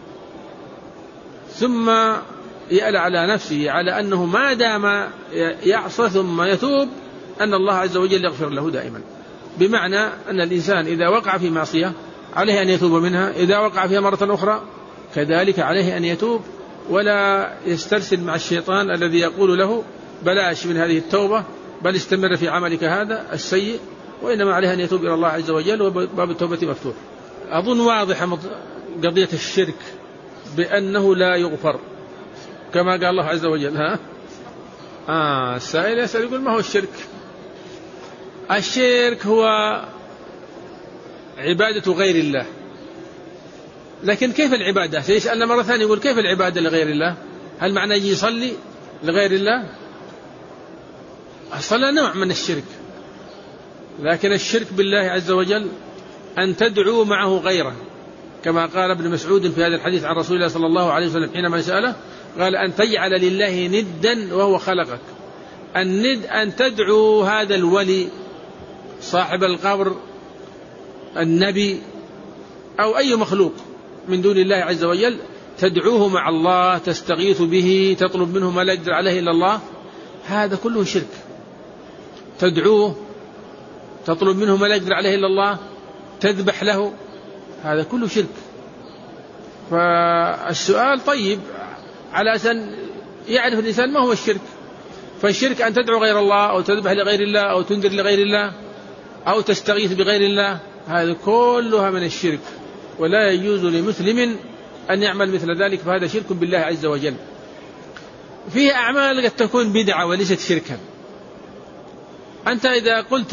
ثم يألى على نفسه على أنه ما دام يعصى ثم يتوب أن الله عز وجل يغفر له دائما، بمعنى أن الإنسان إذا وقع في معصية عليه أن يتوب منها، إذا وقع فيها مرة أخرى كذلك عليه أن يتوب، ولا يسترسل مع الشيطان الذي يقول له بلاش من هذه التوبة بل استمر في عملك هذا السيء، وإنما عليه أن يتوب إلى الله عز وجل، وباب التوبة مفتوح. أظن واضحة قضية الشرك بأنه لا يغفر كما قال الله عز وجل. ها آه السائل يسأل يقول ما هو الشرك؟ الشرك هو عبادة غير الله، لكن كيف العبادة؟ سيسألنا مرة ثانية يقول كيف العبادة لغير الله؟ هل معنى يجي يصلي لغير الله؟ الصلاة نوع من الشرك، لكن الشرك بالله عز وجل أن تدعو معه غيره، كما قال ابن مسعود في هذا الحديث عن رسول الله صلى الله عليه وسلم حينما سأله قال أن تجعل لله ندا وهو خلقك. الند أن تدعو هذا الولي صاحب القبر النبي أو أي مخلوق من دون الله عز وجل، تدعوه مع الله، تستغيث به، تطلب منه ما لا يقدر عليه إلا الله، هذا كله شرك. تدعوه، تطلب منه ما لا يقدر عليه إلا الله، تذبح له، هذا كله شرك. فالسؤال طيب على أن يعرف الإنسان ما هو الشرك. فالشرك أن تدعو غير الله أو تذبح لغير الله أو تنذر لغير الله أو تستغيث بغير الله، هذا كلها من الشرك، ولا يجوز لمسلم أن يعمل مثل ذلك، فهذا شرك بالله عز وجل. فيه أعمال قد تكون بدعة وليست شركا. أنت إذا قلت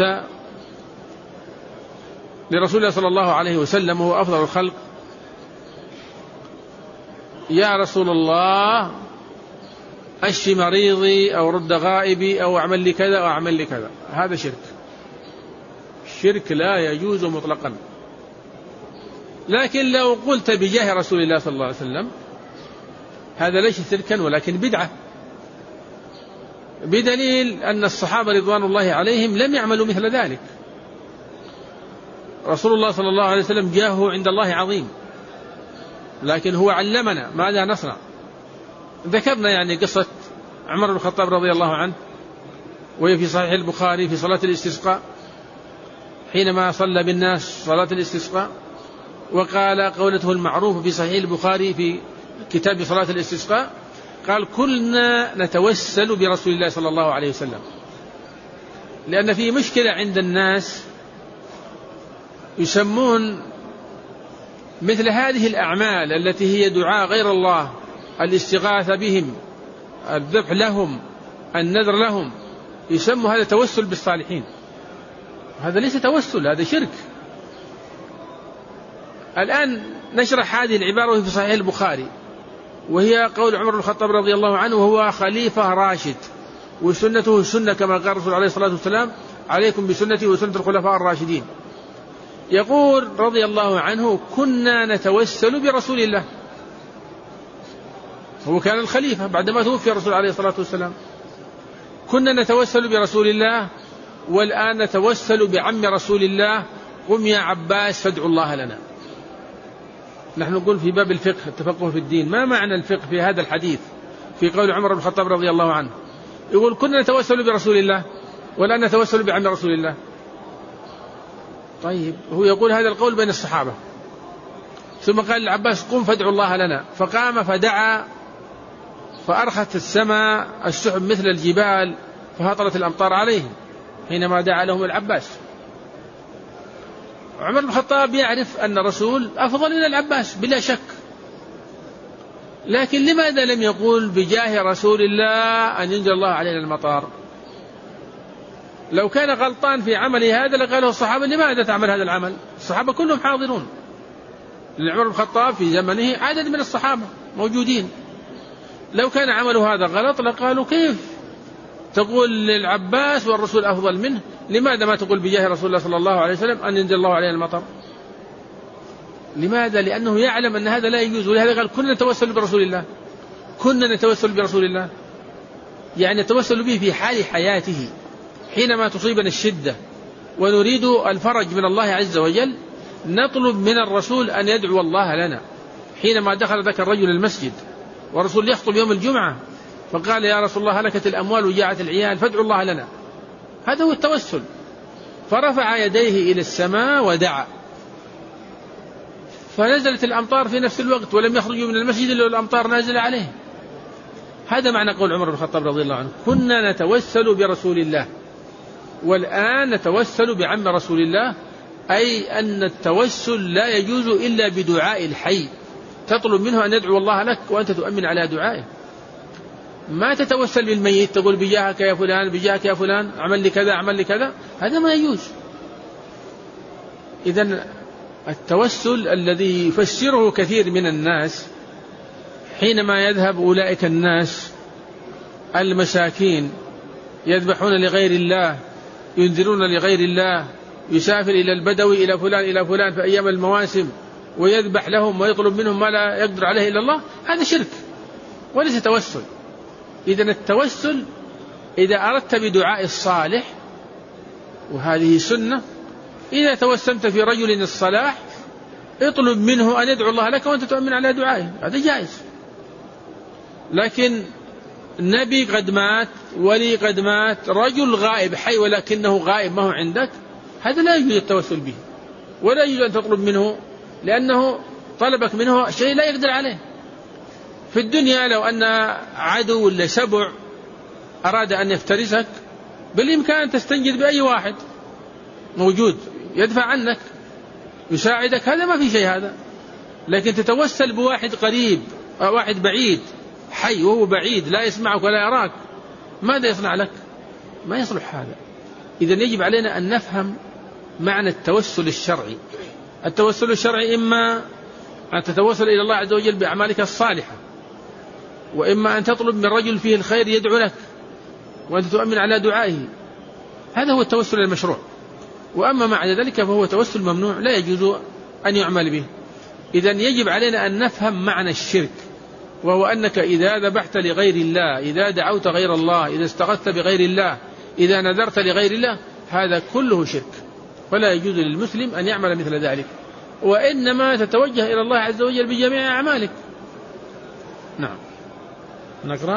لرسول الله صلى الله عليه وسلم وهو أفضل الخلق يا رسول الله أشفي مريضي أو رد غائبي أو أعمل لي كذا أو أعمل لي كذا، هذا شرك، الشرك لا يجوز مطلقا. لكن لو قلت بجاه رسول الله صلى الله عليه وسلم هذا ليس شركا ولكن بدعة، بدليل أن الصحابة رضوان الله عليهم لم يعملوا مثل ذلك. رسول الله صلى الله عليه وسلم جاهه عند الله عظيم، لكن هو علمنا ماذا نصنع. ذكرنا يعني قصة عمر بن الخطاب رضي الله عنه، وهي في صحيح البخاري في صلاة الاستسقاء، حينما صلى بالناس صلاة الاستسقاء وقال قولته المعروفة في صحيح البخاري في كتاب صلاة الاستسقاء، قال كلنا نتوسل برسول الله صلى الله عليه وسلم، لأن في مشكلة عند الناس يسمون مثل هذه الأعمال التي هي دعاء غير الله، الاستغاثة بهم، الذبح لهم، النذر لهم، يسموا هذا توسل بالصالحين. هذا ليس توسل، هذا شرك. الآن نشرح هذه العبارة في صحيح البخاري، وهي قول عمر بن الخطاب رضي الله عنه وهو خليفة راشد، وسنته السنة كما قال الرسول عليه الصلاة والسلام عليكم بسنتي وسنة الخلفاء الراشدين. يقول رضي الله عنه كنا نتوسل برسول الله هو كان الخليفة بعدما توفي الرسول عليه الصلاة والسلام. كنا نتوسل برسول الله والآن نتوسل بعم رسول الله، قم يا عباس فادعوا الله لنا. نحن نقول في باب الفقه التفقه في الدين، ما معنى الفقه في هذا الحديث في قول عمر بن الخطاب رضي الله عنه؟ يقول كنا نتوسل برسول الله والآن نتوسل بعم رسول الله. طيب هو يقول هذا القول بين الصحابة، ثم قال العباس قم فادعوا الله لنا، فقام فدعا فأرخت السماء السحب مثل الجبال فهطلت الأمطار عليهم حينما دعا لهم العباس. عمر بن الخطاب يعرف أن الرسول أفضل من العباس بلا شك، لكن لماذا لم يقول بجاه رسول الله أن ينزل الله علينا المطار؟ لو كان غلطان في عمله هذا لقاله الصحابة لماذا تعمل هذا العمل؟ الصحابة كلهم حاضرون، لأن عمر بن الخطاب في زمنه عدد من الصحابة موجودين. لو كان عمله هذا غلط لقالوا كيف تقول للعباس والرسول أفضل منه؟ لماذا ما تقول بجاه رسول الله صلى الله عليه وسلم أن ينزل الله علينا المطر؟ لماذا؟ لأنه يعلم أن هذا لا يجوز، ولهذا قال كنا نتوسل برسول الله، كنا نتوسل برسول الله، يعني نتوسل به في حال حياته حينما تصيبنا الشدة ونريد الفرج من الله عز وجل، نطلب من الرسول أن يدعو الله لنا. حينما دخل ذاك الرجل المسجد والرسول يخطب يوم الجمعة فقال يا رسول الله هلكت الأموال وجاعت العيال فادعوا الله لنا، هذا هو التوسل. فرفع يديه إلى السماء ودعا فنزلت الأمطار في نفس الوقت، ولم يخرجوا من المسجد إلا الأمطار نازلة عليه. هذا معنى قول عمر بن الخطاب رضي الله عنه كنا نتوسل برسول الله والآن نتوسل بعم رسول الله، أي أن التوسل لا يجوز إلا بدعاء الحي، تطلب منه أن يدعو الله لك وأنت تؤمن على دعائه. ما تتوسل بالميت تقول بجاهك يا فلان بجاهك يا فلان عمل لي كذا عمل لي كذا، هذا ما يجوز. إذن التوسل الذي يفسره كثير من الناس حينما يذهب أولئك الناس المساكين يذبحون لغير الله، ينذرون لغير الله، يسافر إلى البدوي إلى فلان إلى فلان في أيام المواسم ويذبح لهم ويطلب منهم ما لا يقدر عليه إلا الله، هذا شرك وليس توسل. إذن التوسل إذا أردت بدعاء الصالح، وهذه سنة، إذا توسمت في رجل الصلاح اطلب منه أن يدعو الله لك وأنت تؤمن على دعائه، هذا جائز. لكن نبي قد مات، ولي قد مات، رجل غائب حي ولكنه غائب ما هو عندك، هذا لا يجوز التوسل به ولا يجوز أن تطلب منه، لأنه طلبك منه شيء لا يقدر عليه. في الدنيا لو أن عدو ولا سبع أراد أن يفترسك بالإمكان أن تستنجد بأي واحد موجود يدفع عنك يساعدك، هذا ما في شيء هذا. لكن تتوسل بواحد قريب أو واحد بعيد حي وهو بعيد لا يسمعك ولا يراك، ماذا يصنع لك؟ ما يصلح هذا. إذن يجب علينا أن نفهم معنى التوسل الشرعي. التوسل الشرعي إما أن تتوسل إلى الله عز وجل بأعمالك الصالحة، وإما أن تطلب من رجل فيه الخير يدعو لك وأنت تؤمن على دعائه، هذا هو التوسل المشروع. وأما مع ذلك فهو توسل ممنوع لا يجوز أن يعمل به. إذن يجب علينا أن نفهم معنى الشرك، وهو أنك إذا ذبحت لغير الله، إذا دعوت غير الله، إذا استغثت بغير الله، إذا نذرت لغير الله، هذا كله شرك، فلا يجوز للمسلم أن يعمل مثل ذلك، وإنما تتوجه إلى الله عز وجل بجميع أعمالك. نعم، نقرأ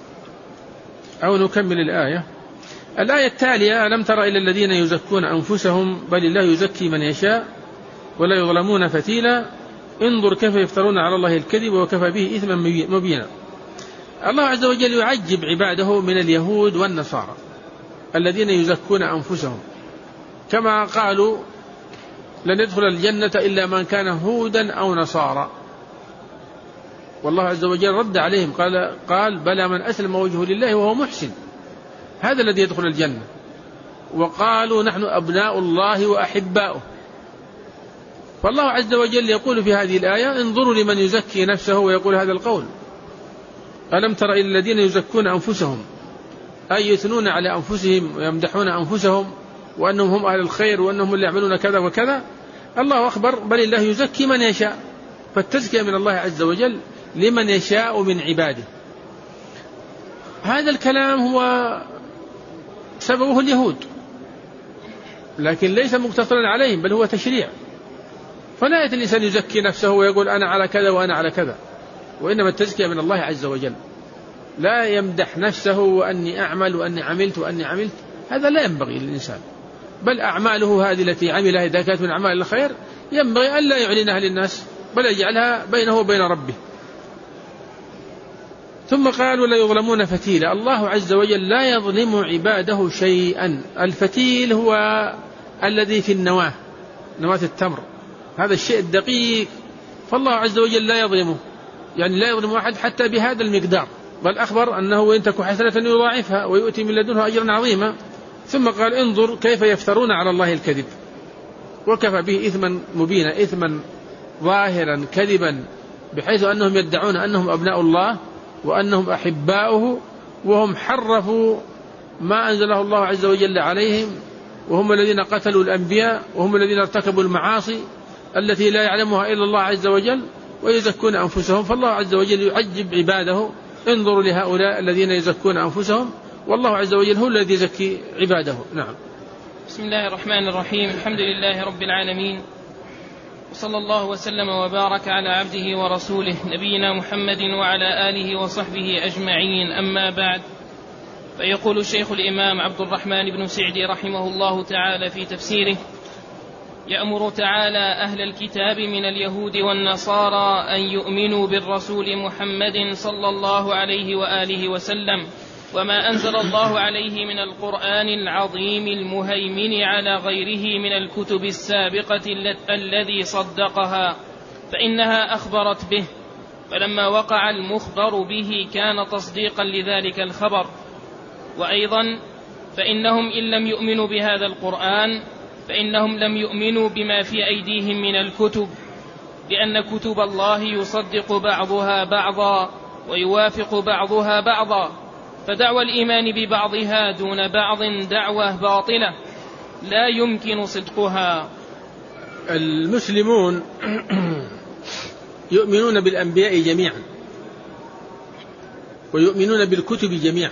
أو نكمل الآية. الآية التالية: ألم تر إلى الذين يزكون أنفسهم بل الله يزكي من يشاء ولا يظلمون فتيلا انظر كيف يفترون على الله الكذب وكفى به إثما مبينا. الله عز وجل يعجب عباده من اليهود والنصارى الذين يزكون أنفسهم، كما قالوا لن يدخل الجنة إلا من كان هودا أو نصارى، والله عز وجل رد عليهم قال قال بلى من أسلم وجهه لله وهو محسن هذا الذي يدخل الجنة. وقالوا نحن أبناء الله وأحباؤه. فالله عز وجل يقول في هذه الآية انظروا لمن يزكي نفسه ويقول هذا القول. ألم تر إلى الذين يزكون أنفسهم، أي يثنون على أنفسهم ويمدحون أنفسهم وأنهم هم أهل الخير وأنهم اللي يعملون كذا وكذا. الله أخبر بل الله يزكي من يشاء، فالتزكية من الله عز وجل لمن يشاء من عباده. هذا الكلام هو سببه اليهود، لكن ليس مقتصرا عليهم، بل هو تشريع. فلا يأتي الإنسان يزكي نفسه ويقول أنا على كذا وأنا على كذا، وإنما التزكية من الله عز وجل. لا يمدح نفسه وأني أعمل وأني عملت وأني عملت، هذا لا ينبغي للإنسان، بل أعماله هذه التي عملها إذا كانت من أعمال الخير ينبغي أن لا يعلنها للناس، بل يجعلها بينه وبين ربه. ثم قال ولا يظلمون فتيلا. الله عز وجل لا يظلم عباده شيئا. الفتيل هو الذي في النواة، نواة التمر، هذا الشيء الدقيق، فالله عز وجل لا يظلمه، يعني لا يظلم أحد حتى بهذا المقدار، بل أخبر أنه وإن تك حسنة يضاعفها ويؤتي من لدنه أجرا عظيما. ثم قال انظر كيف يفترون على الله الكذب وكفى به إثما مبينا، إثما ظاهرا كذبا، بحيث أنهم يدعون أنهم أبناء الله وأنهم أحباؤه، وهم حرفوا ما أنزله الله عز وجل عليهم، وهم الذين قتلوا الأنبياء، وهم الذين ارتكبوا المعاصي التي لا يعلمها إلا الله عز وجل، ويزكون أنفسهم. فالله عز وجل يعجب عباده، انظروا لهؤلاء الذين يزكون أنفسهم، والله عز وجل هو الذي يزكي عباده. نعم. بسم الله الرحمن الرحيم. الحمد لله رب العالمين، وصلى الله وسلم وبارك على عبده ورسوله نبينا محمد وعلى آله وصحبه أجمعين. أما بعد، فيقول الشيخ الإمام عبد الرحمن بن سعدي رحمه الله تعالى في تفسيره: يأمر تعالى أهل الكتاب من اليهود والنصارى أن يؤمنوا بالرسول محمد صلى الله عليه وآله وسلم وما أنزل الله عليه من القرآن العظيم المهيمن على غيره من الكتب السابقة الذي صدقها، فإنها أخبرت به، فلما وقع المخبر به كان تصديقا لذلك الخبر. وأيضا فإنهم إن لم يؤمنوا بهذا القرآن فإنهم لم يؤمنوا بما في أيديهم من الكتب، لأن كتب الله يصدق بعضها بعضا ويوافق بعضها بعضا، فدعوى الإيمان ببعضها دون بعض دعوة باطلة لا يمكن صدقها. المسلمون يؤمنون بالأنبياء جميعا ويؤمنون بالكتب جميعا،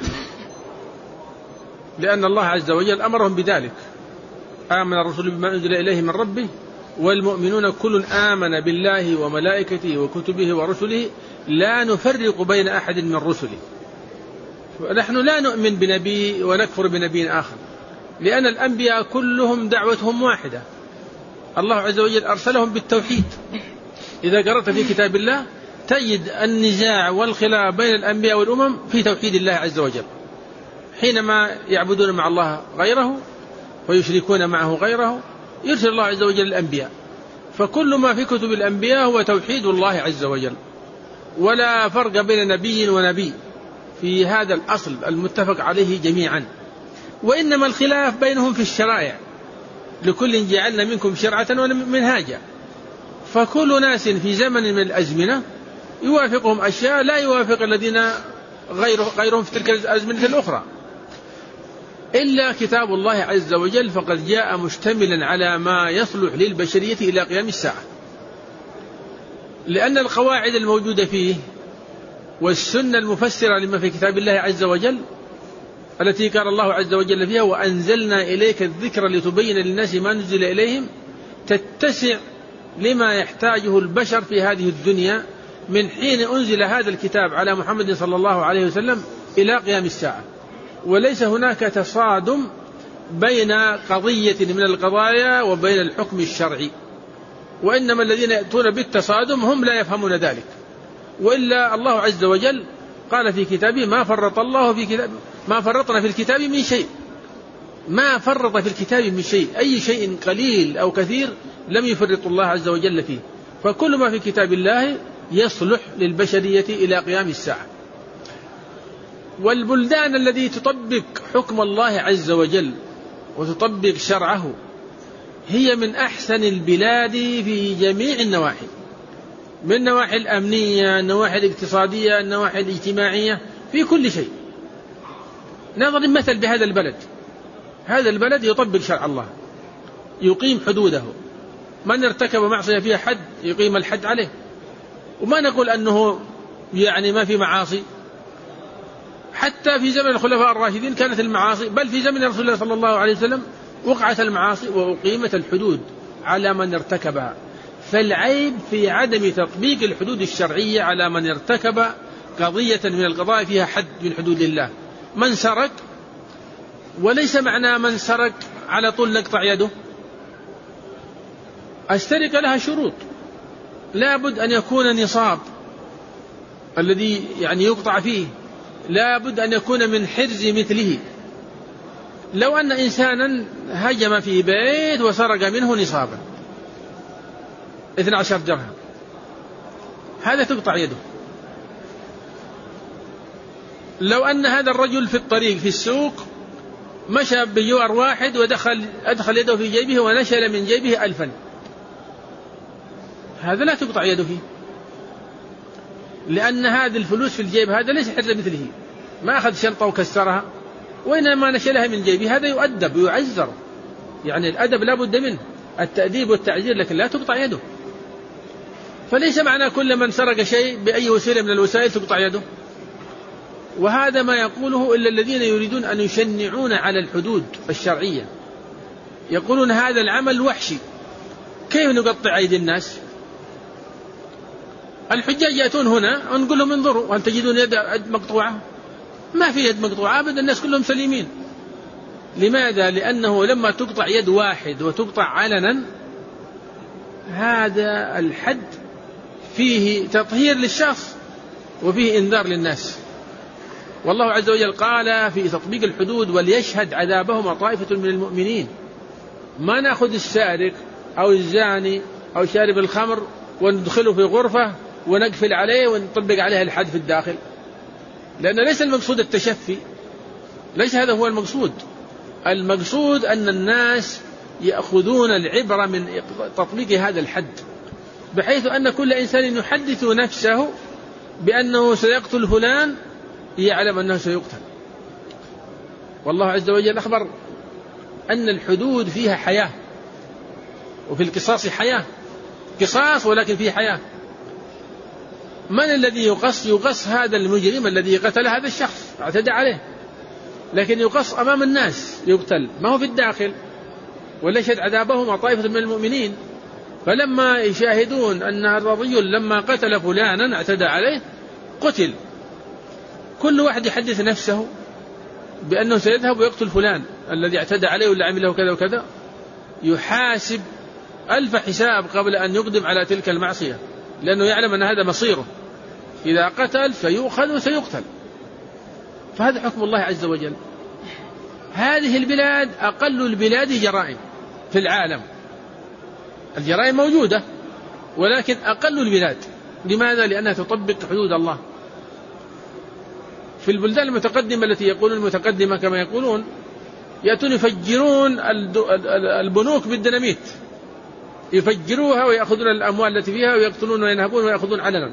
لأن الله عز وجل أمرهم بذلك: آمن الرسول بما أنزل إليه من ربه والمؤمنون كل آمن بالله وملائكته وكتبه ورسله لا نفرق بين أحد من رسله. ونحن لا نؤمن بنبي ونكفر بنبي آخر، لأن الأنبياء كلهم دعوتهم واحدة، الله عز وجل أرسلهم بالتوحيد. إذا قرأت في كتاب الله تجد النزاع والخلاف بين الأنبياء والأمم في توحيد الله عز وجل، حينما يعبدون مع الله غيره ويشركون معه غيره يرسل الله عز وجل الأنبياء. فكل ما في كتب الأنبياء هو توحيد الله عز وجل، ولا فرق بين نبي ونبي في هذا الأصل المتفق عليه جميعا، وإنما الخلاف بينهم في الشرائع، لكل جعلنا منكم شرعة ومنهاجا. فكل ناس في زمن من الأزمنة يوافقهم أشياء لا يوافق الذين غيرهم في تلك الأزمنة الأخرى، إلا كتاب الله عز وجل فقد جاء مشتملا على ما يصلح للبشرية إلى قيام الساعة، لأن القواعد الموجودة فيه والسنة المفسرة لما في كتاب الله عز وجل التي قال الله عز وجل فيها: وأنزلنا إليك الذكر لتبين للناس ما نزل إليهم، تتسع لما يحتاجه البشر في هذه الدنيا من حين أنزل هذا الكتاب على محمد صلى الله عليه وسلم إلى قيام الساعة. وليس هناك تصادم بين قضية من القضايا وبين الحكم الشرعي، وإنما الذين يأتون بالتصادم هم لا يفهمون ذلك، وإلا الله عز وجل قال في كتابه: ما فرط الله في كتاب ما فرطنا في الكتاب من شيء، ما فرط في الكتاب من شيء، أي شيء قليل أو كثير لم يفرط الله عز وجل فيه، فكل ما في كتاب الله يصلح للبشرية إلى قيام الساعة. والبلدان التي تطبق حكم الله عز وجل وتطبق شرعه هي من أحسن البلاد في جميع النواحي، من النواحي الأمنية، النواحي الاقتصادية، النواحي الاجتماعية، في كل شيء. نضرب مثل بهذا البلد، هذا البلد يطبق شرع الله، يقيم حدوده، من ارتكب معصية فيها حد يقيم الحد عليه، وما نقول أنه يعني ما في معاصي. حتى في زمن الخلفاء الراشدين كانت المعاصي، بل في زمن رسول الله صلى الله عليه وسلم وقعت المعاصي وأقيمت الحدود على من ارتكبها. فالعيب في عدم تطبيق الحدود الشرعية على من ارتكب قضية من القضايا فيها حد من حدود الله. من سرق، وليس معنى من سرق على طول نقطع يده. السرقة لها شروط، لا بد أن يكون نصاب الذي يعني يقطع فيه، لا بد أن يكون من حرز مثله. لو أن إنسانا هجم في بيت وسرق منه نصابا اثني عشر درهم، هذا تقطع يده. لو أن هذا الرجل في الطريق في السوق مشى بجوار واحد ودخل أدخل يده في جيبه ونشل من جيبه ألفا، هذا لا تقطع يده فيه، لأن هذه الفلوس في الجيب هذا ليس حرز مثله، ما أخذ شنطة وكسرها وإنما نشلها من جيبه، هذا يؤدب ويعزر. يعني الأدب لا بد منه، التأديب والتعزير، لكن لا تقطع يده. فليس معنى كل من سرق شيء بأي وسيلة من الوسائل تقطع يده. وهذا ما يقوله إلا الذين يريدون أن يشنعون على الحدود الشرعية، يقولون هذا العمل وحشي، كيف نقطع أيدي الناس؟ الحجاج يأتون هنا ونقول لهم انظروا هل تجدون يد مقطوعة؟ ما في يد مقطوعة أبدا، الناس كلهم سليمين. لماذا؟ لأنه لما تقطع يد واحد وتقطع علنا، هذا الحد فيه تطهير للشخص وفيه إنذار للناس. والله عز وجل قال في تطبيق الحدود وليشهد عذابهما طائفة من المؤمنين. ما نأخذ السارق أو الزاني أو شارب الخمر وندخله في غرفة ونقفل عليه ونطبق عليه الحد في الداخل، لأن ليس المقصود التشفي، ليس هذا هو المقصود. المقصود أن الناس يأخذون العبرة من تطبيق هذا الحد، بحيث أن كل إنسان يحدث نفسه بأنه سيقتل فلان يعلم أنه سيقتل. والله عز وجل أخبر أن الحدود فيها حياة، وفي القصاص حياة، قصاص ولكن فيه حياة. من الذي يقص؟ يقص هذا المجرم الذي قتل هذا الشخص اعتدى عليه، لكن يقص أمام الناس يقتل، ما هو في الداخل. وليشهد عذابهما طائفة من المؤمنين. فلما يشاهدون أن هذا الرجل لما قتل فلانا اعتدى عليه قتل، كل واحد يحدث نفسه بأنه سيذهب ويقتل فلان الذي اعتدى عليه ولا عمله كذا وكذا، يحاسب ألف حساب قبل أن يقدم على تلك المعصية، لأنه يعلم أن هذا مصيره، إذا قتل سيؤخذ وسيقتل. فهذا حكم الله عز وجل. هذه البلاد أقل البلاد جرائم في العالم، الجرائم موجودة ولكن أقل البلاد. لماذا؟ لأنها تطبق حدود الله. في البلدان المتقدمة التي يقولون المتقدمة كما يقولون، يأتون يفجرون البنوك بالديناميت، يفجروها ويأخذون الأموال التي فيها ويقتلون وينهبون ويأخذون علنا.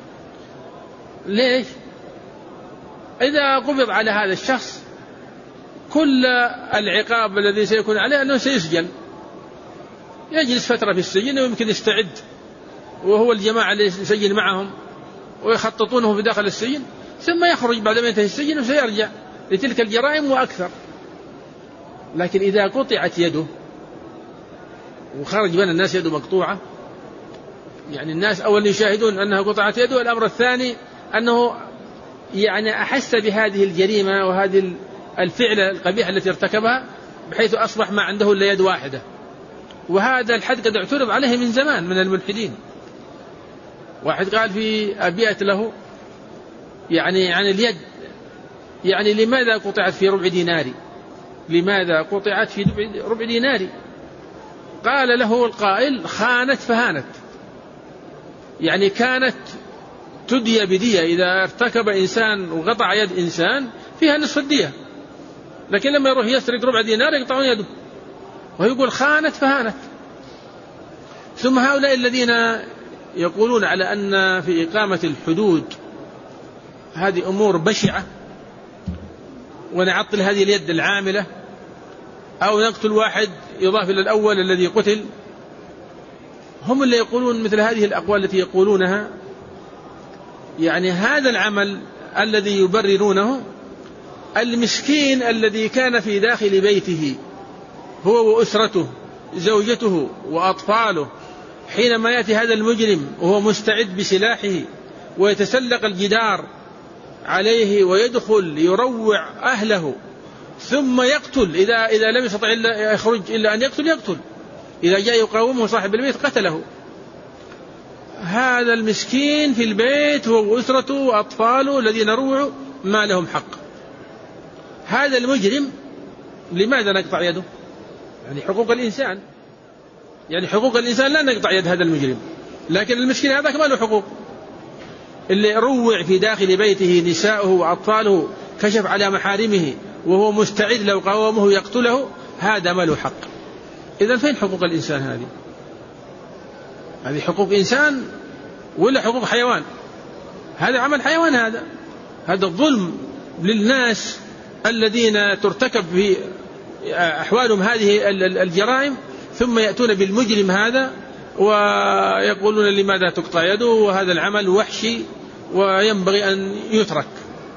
ليش؟ إذا قبض على هذا الشخص كل العقاب الذي سيكون عليه أنه سيسجن، يجلس فترة في السجن ويمكن يستعد، وهو الجماعة اللي يسجن معهم ويخططونه في داخل السجن، ثم يخرج بعد ما ينتهي السجن وسيرجع لتلك الجرائم وأكثر. لكن إذا قطعت يده وخرج بين الناس يده مقطوعة، يعني الناس أولا يشاهدون أنها قطعت يده، الأمر الثاني أنه يعني أحس بهذه الجريمة وهذه الفعلة القبيحة التي ارتكبها، بحيث أصبح ما عنده إلا يد واحدة. وهذا الحد قد اعترض عليه من زمان من الملحدين. واحد قال في أبيات له يعني عن اليد، يعني لماذا قطعت في ربع ديناري، لماذا قطعت في ربع ديناري؟ قال له القائل خانت فهانت، يعني كانت تدية بدية، إذا ارتكب إنسان وقطع يد إنسان فيها نصف الدية، لكن لما يروح يسرق ربع دينار يقطعون يده، ويقول خانت فهانت. ثم هؤلاء الذين يقولون على أن في إقامة الحدود هذه أمور بشعة ونعطل هذه اليد العاملة أو نقتل واحد يضاف إلى الأول الذي قتل، هم اللي يقولون مثل هذه الأقوال التي يقولونها يعني هذا العمل الذي يبررونه المسكين الذي كان في داخل بيته هو وأسرته زوجته وأطفاله، حينما يأتي هذا المجرم وهو مستعد بسلاحه ويتسلق الجدار عليه ويدخل يروع أهله ثم يقتل، إذا, إذا لم يستطع إلا يخرج إلا أن يقتل يقتل، إذا جاء يقاومه صاحب البيت قتله. هذا المسكين في البيت هو وأسرته وأطفاله الذين روعوا ما لهم حق. هذا المجرم لماذا نقطع يده؟ يعني حقوق الإنسان، يعني حقوق الإنسان لا نقطع يد هذا المجرم، لكن المسكين هذا ما له حقوق. اللي روع في داخل بيته نساؤه وأطفاله كشف على محارمه وهو مستعد لو قاومه يقتله، هذا ما له حق. إذن فين حقوق الإنسان هذه؟ هذه حقوق إنسان ولا حقوق حيوان؟ هذا عمل حيوان، هذا هذا الظلم للناس الذين ترتكب في أحوالهم هذه الجرائم، ثم يأتون بالمجرم هذا ويقولون لماذا تقطع يده وهذا العمل وحشي وينبغي أن يترك.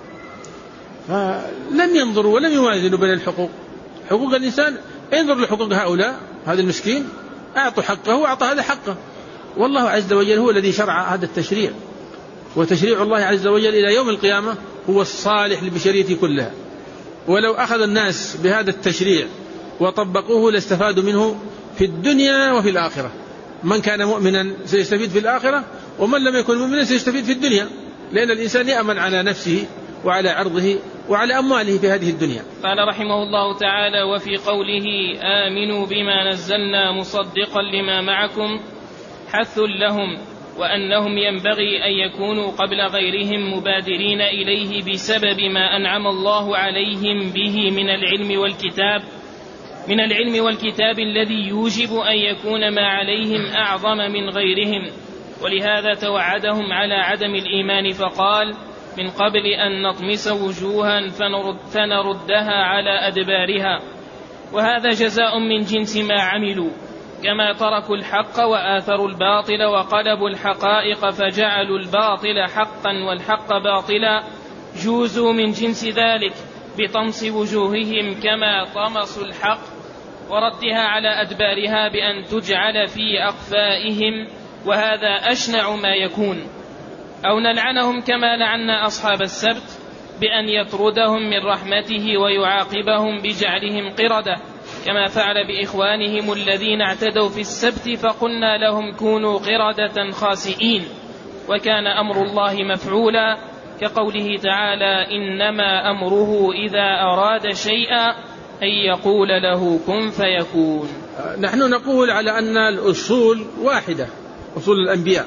فلم ينظروا ولم يوازنوا بين الحقوق. حقوق الإنسان انظر لحقوق هؤلاء، هذا المسكين أعطوا حقه وأعطى هذا حقه، والله عز وجل هو الذي شرع هذا التشريع، وتشريع الله عز وجل إلى يوم القيامة هو الصالح للبشرية كلها. ولو أخذ الناس بهذا التشريع وطبقوه لاستفادوا منه في الدنيا وفي الآخرة. من كان مؤمنا سيستفيد في الآخرة، ومن لم يكن مؤمنا سيستفيد في الدنيا، لأن الإنسان يأمن على نفسه وعلى عرضه وعلى أمواله في هذه الدنيا. قال رحمه الله تعالى: وفي قوله آمنوا بما نزلنا مصدقا لما معكم حث لهم، وأنهم ينبغي أن يكونوا قبل غيرهم مبادرين إليه بسبب ما أنعم الله عليهم به من العلم والكتاب من العلم والكتاب الذي يوجب أن يكون ما عليهم أعظم من غيرهم. ولهذا توعدهم على عدم الإيمان فقال: من قبل أن نطمس وجوها فنرد فنردها على أدبارها. وهذا جزاء من جنس ما عملوا، كما تركوا الحق وآثروا الباطل وقلبوا الحقائق فجعلوا الباطل حقا والحق باطلا، جوزوا من جنس ذلك بطمس وجوههم كما طمسوا الحق وردها على أدبارها بأن تجعل في أقفائهم، وهذا أشنع ما يكون. أو نلعنهم كما لعنا أصحاب السبت بأن يطردهم من رحمته ويعاقبهم بجعلهم قردة، كما فعل بإخوانهم الذين اعتدوا في السبت فقلنا لهم كونوا قردة خاسئين، وكان أمر الله مفعولا، كقوله تعالى: إنما أمره إذا أراد شيئا أن يقول له كن فيكون. نحن نقول على أن الأصول واحدة، أصول الأنبياء،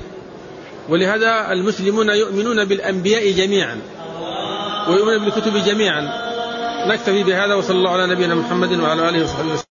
ولهذا المسلمون يؤمنون بالأنبياء جميعا ويؤمنون بالكتب جميعا. نكتفي بهذا، وصلى الله على نبينا محمد وعلى آله وصحبه وسلم.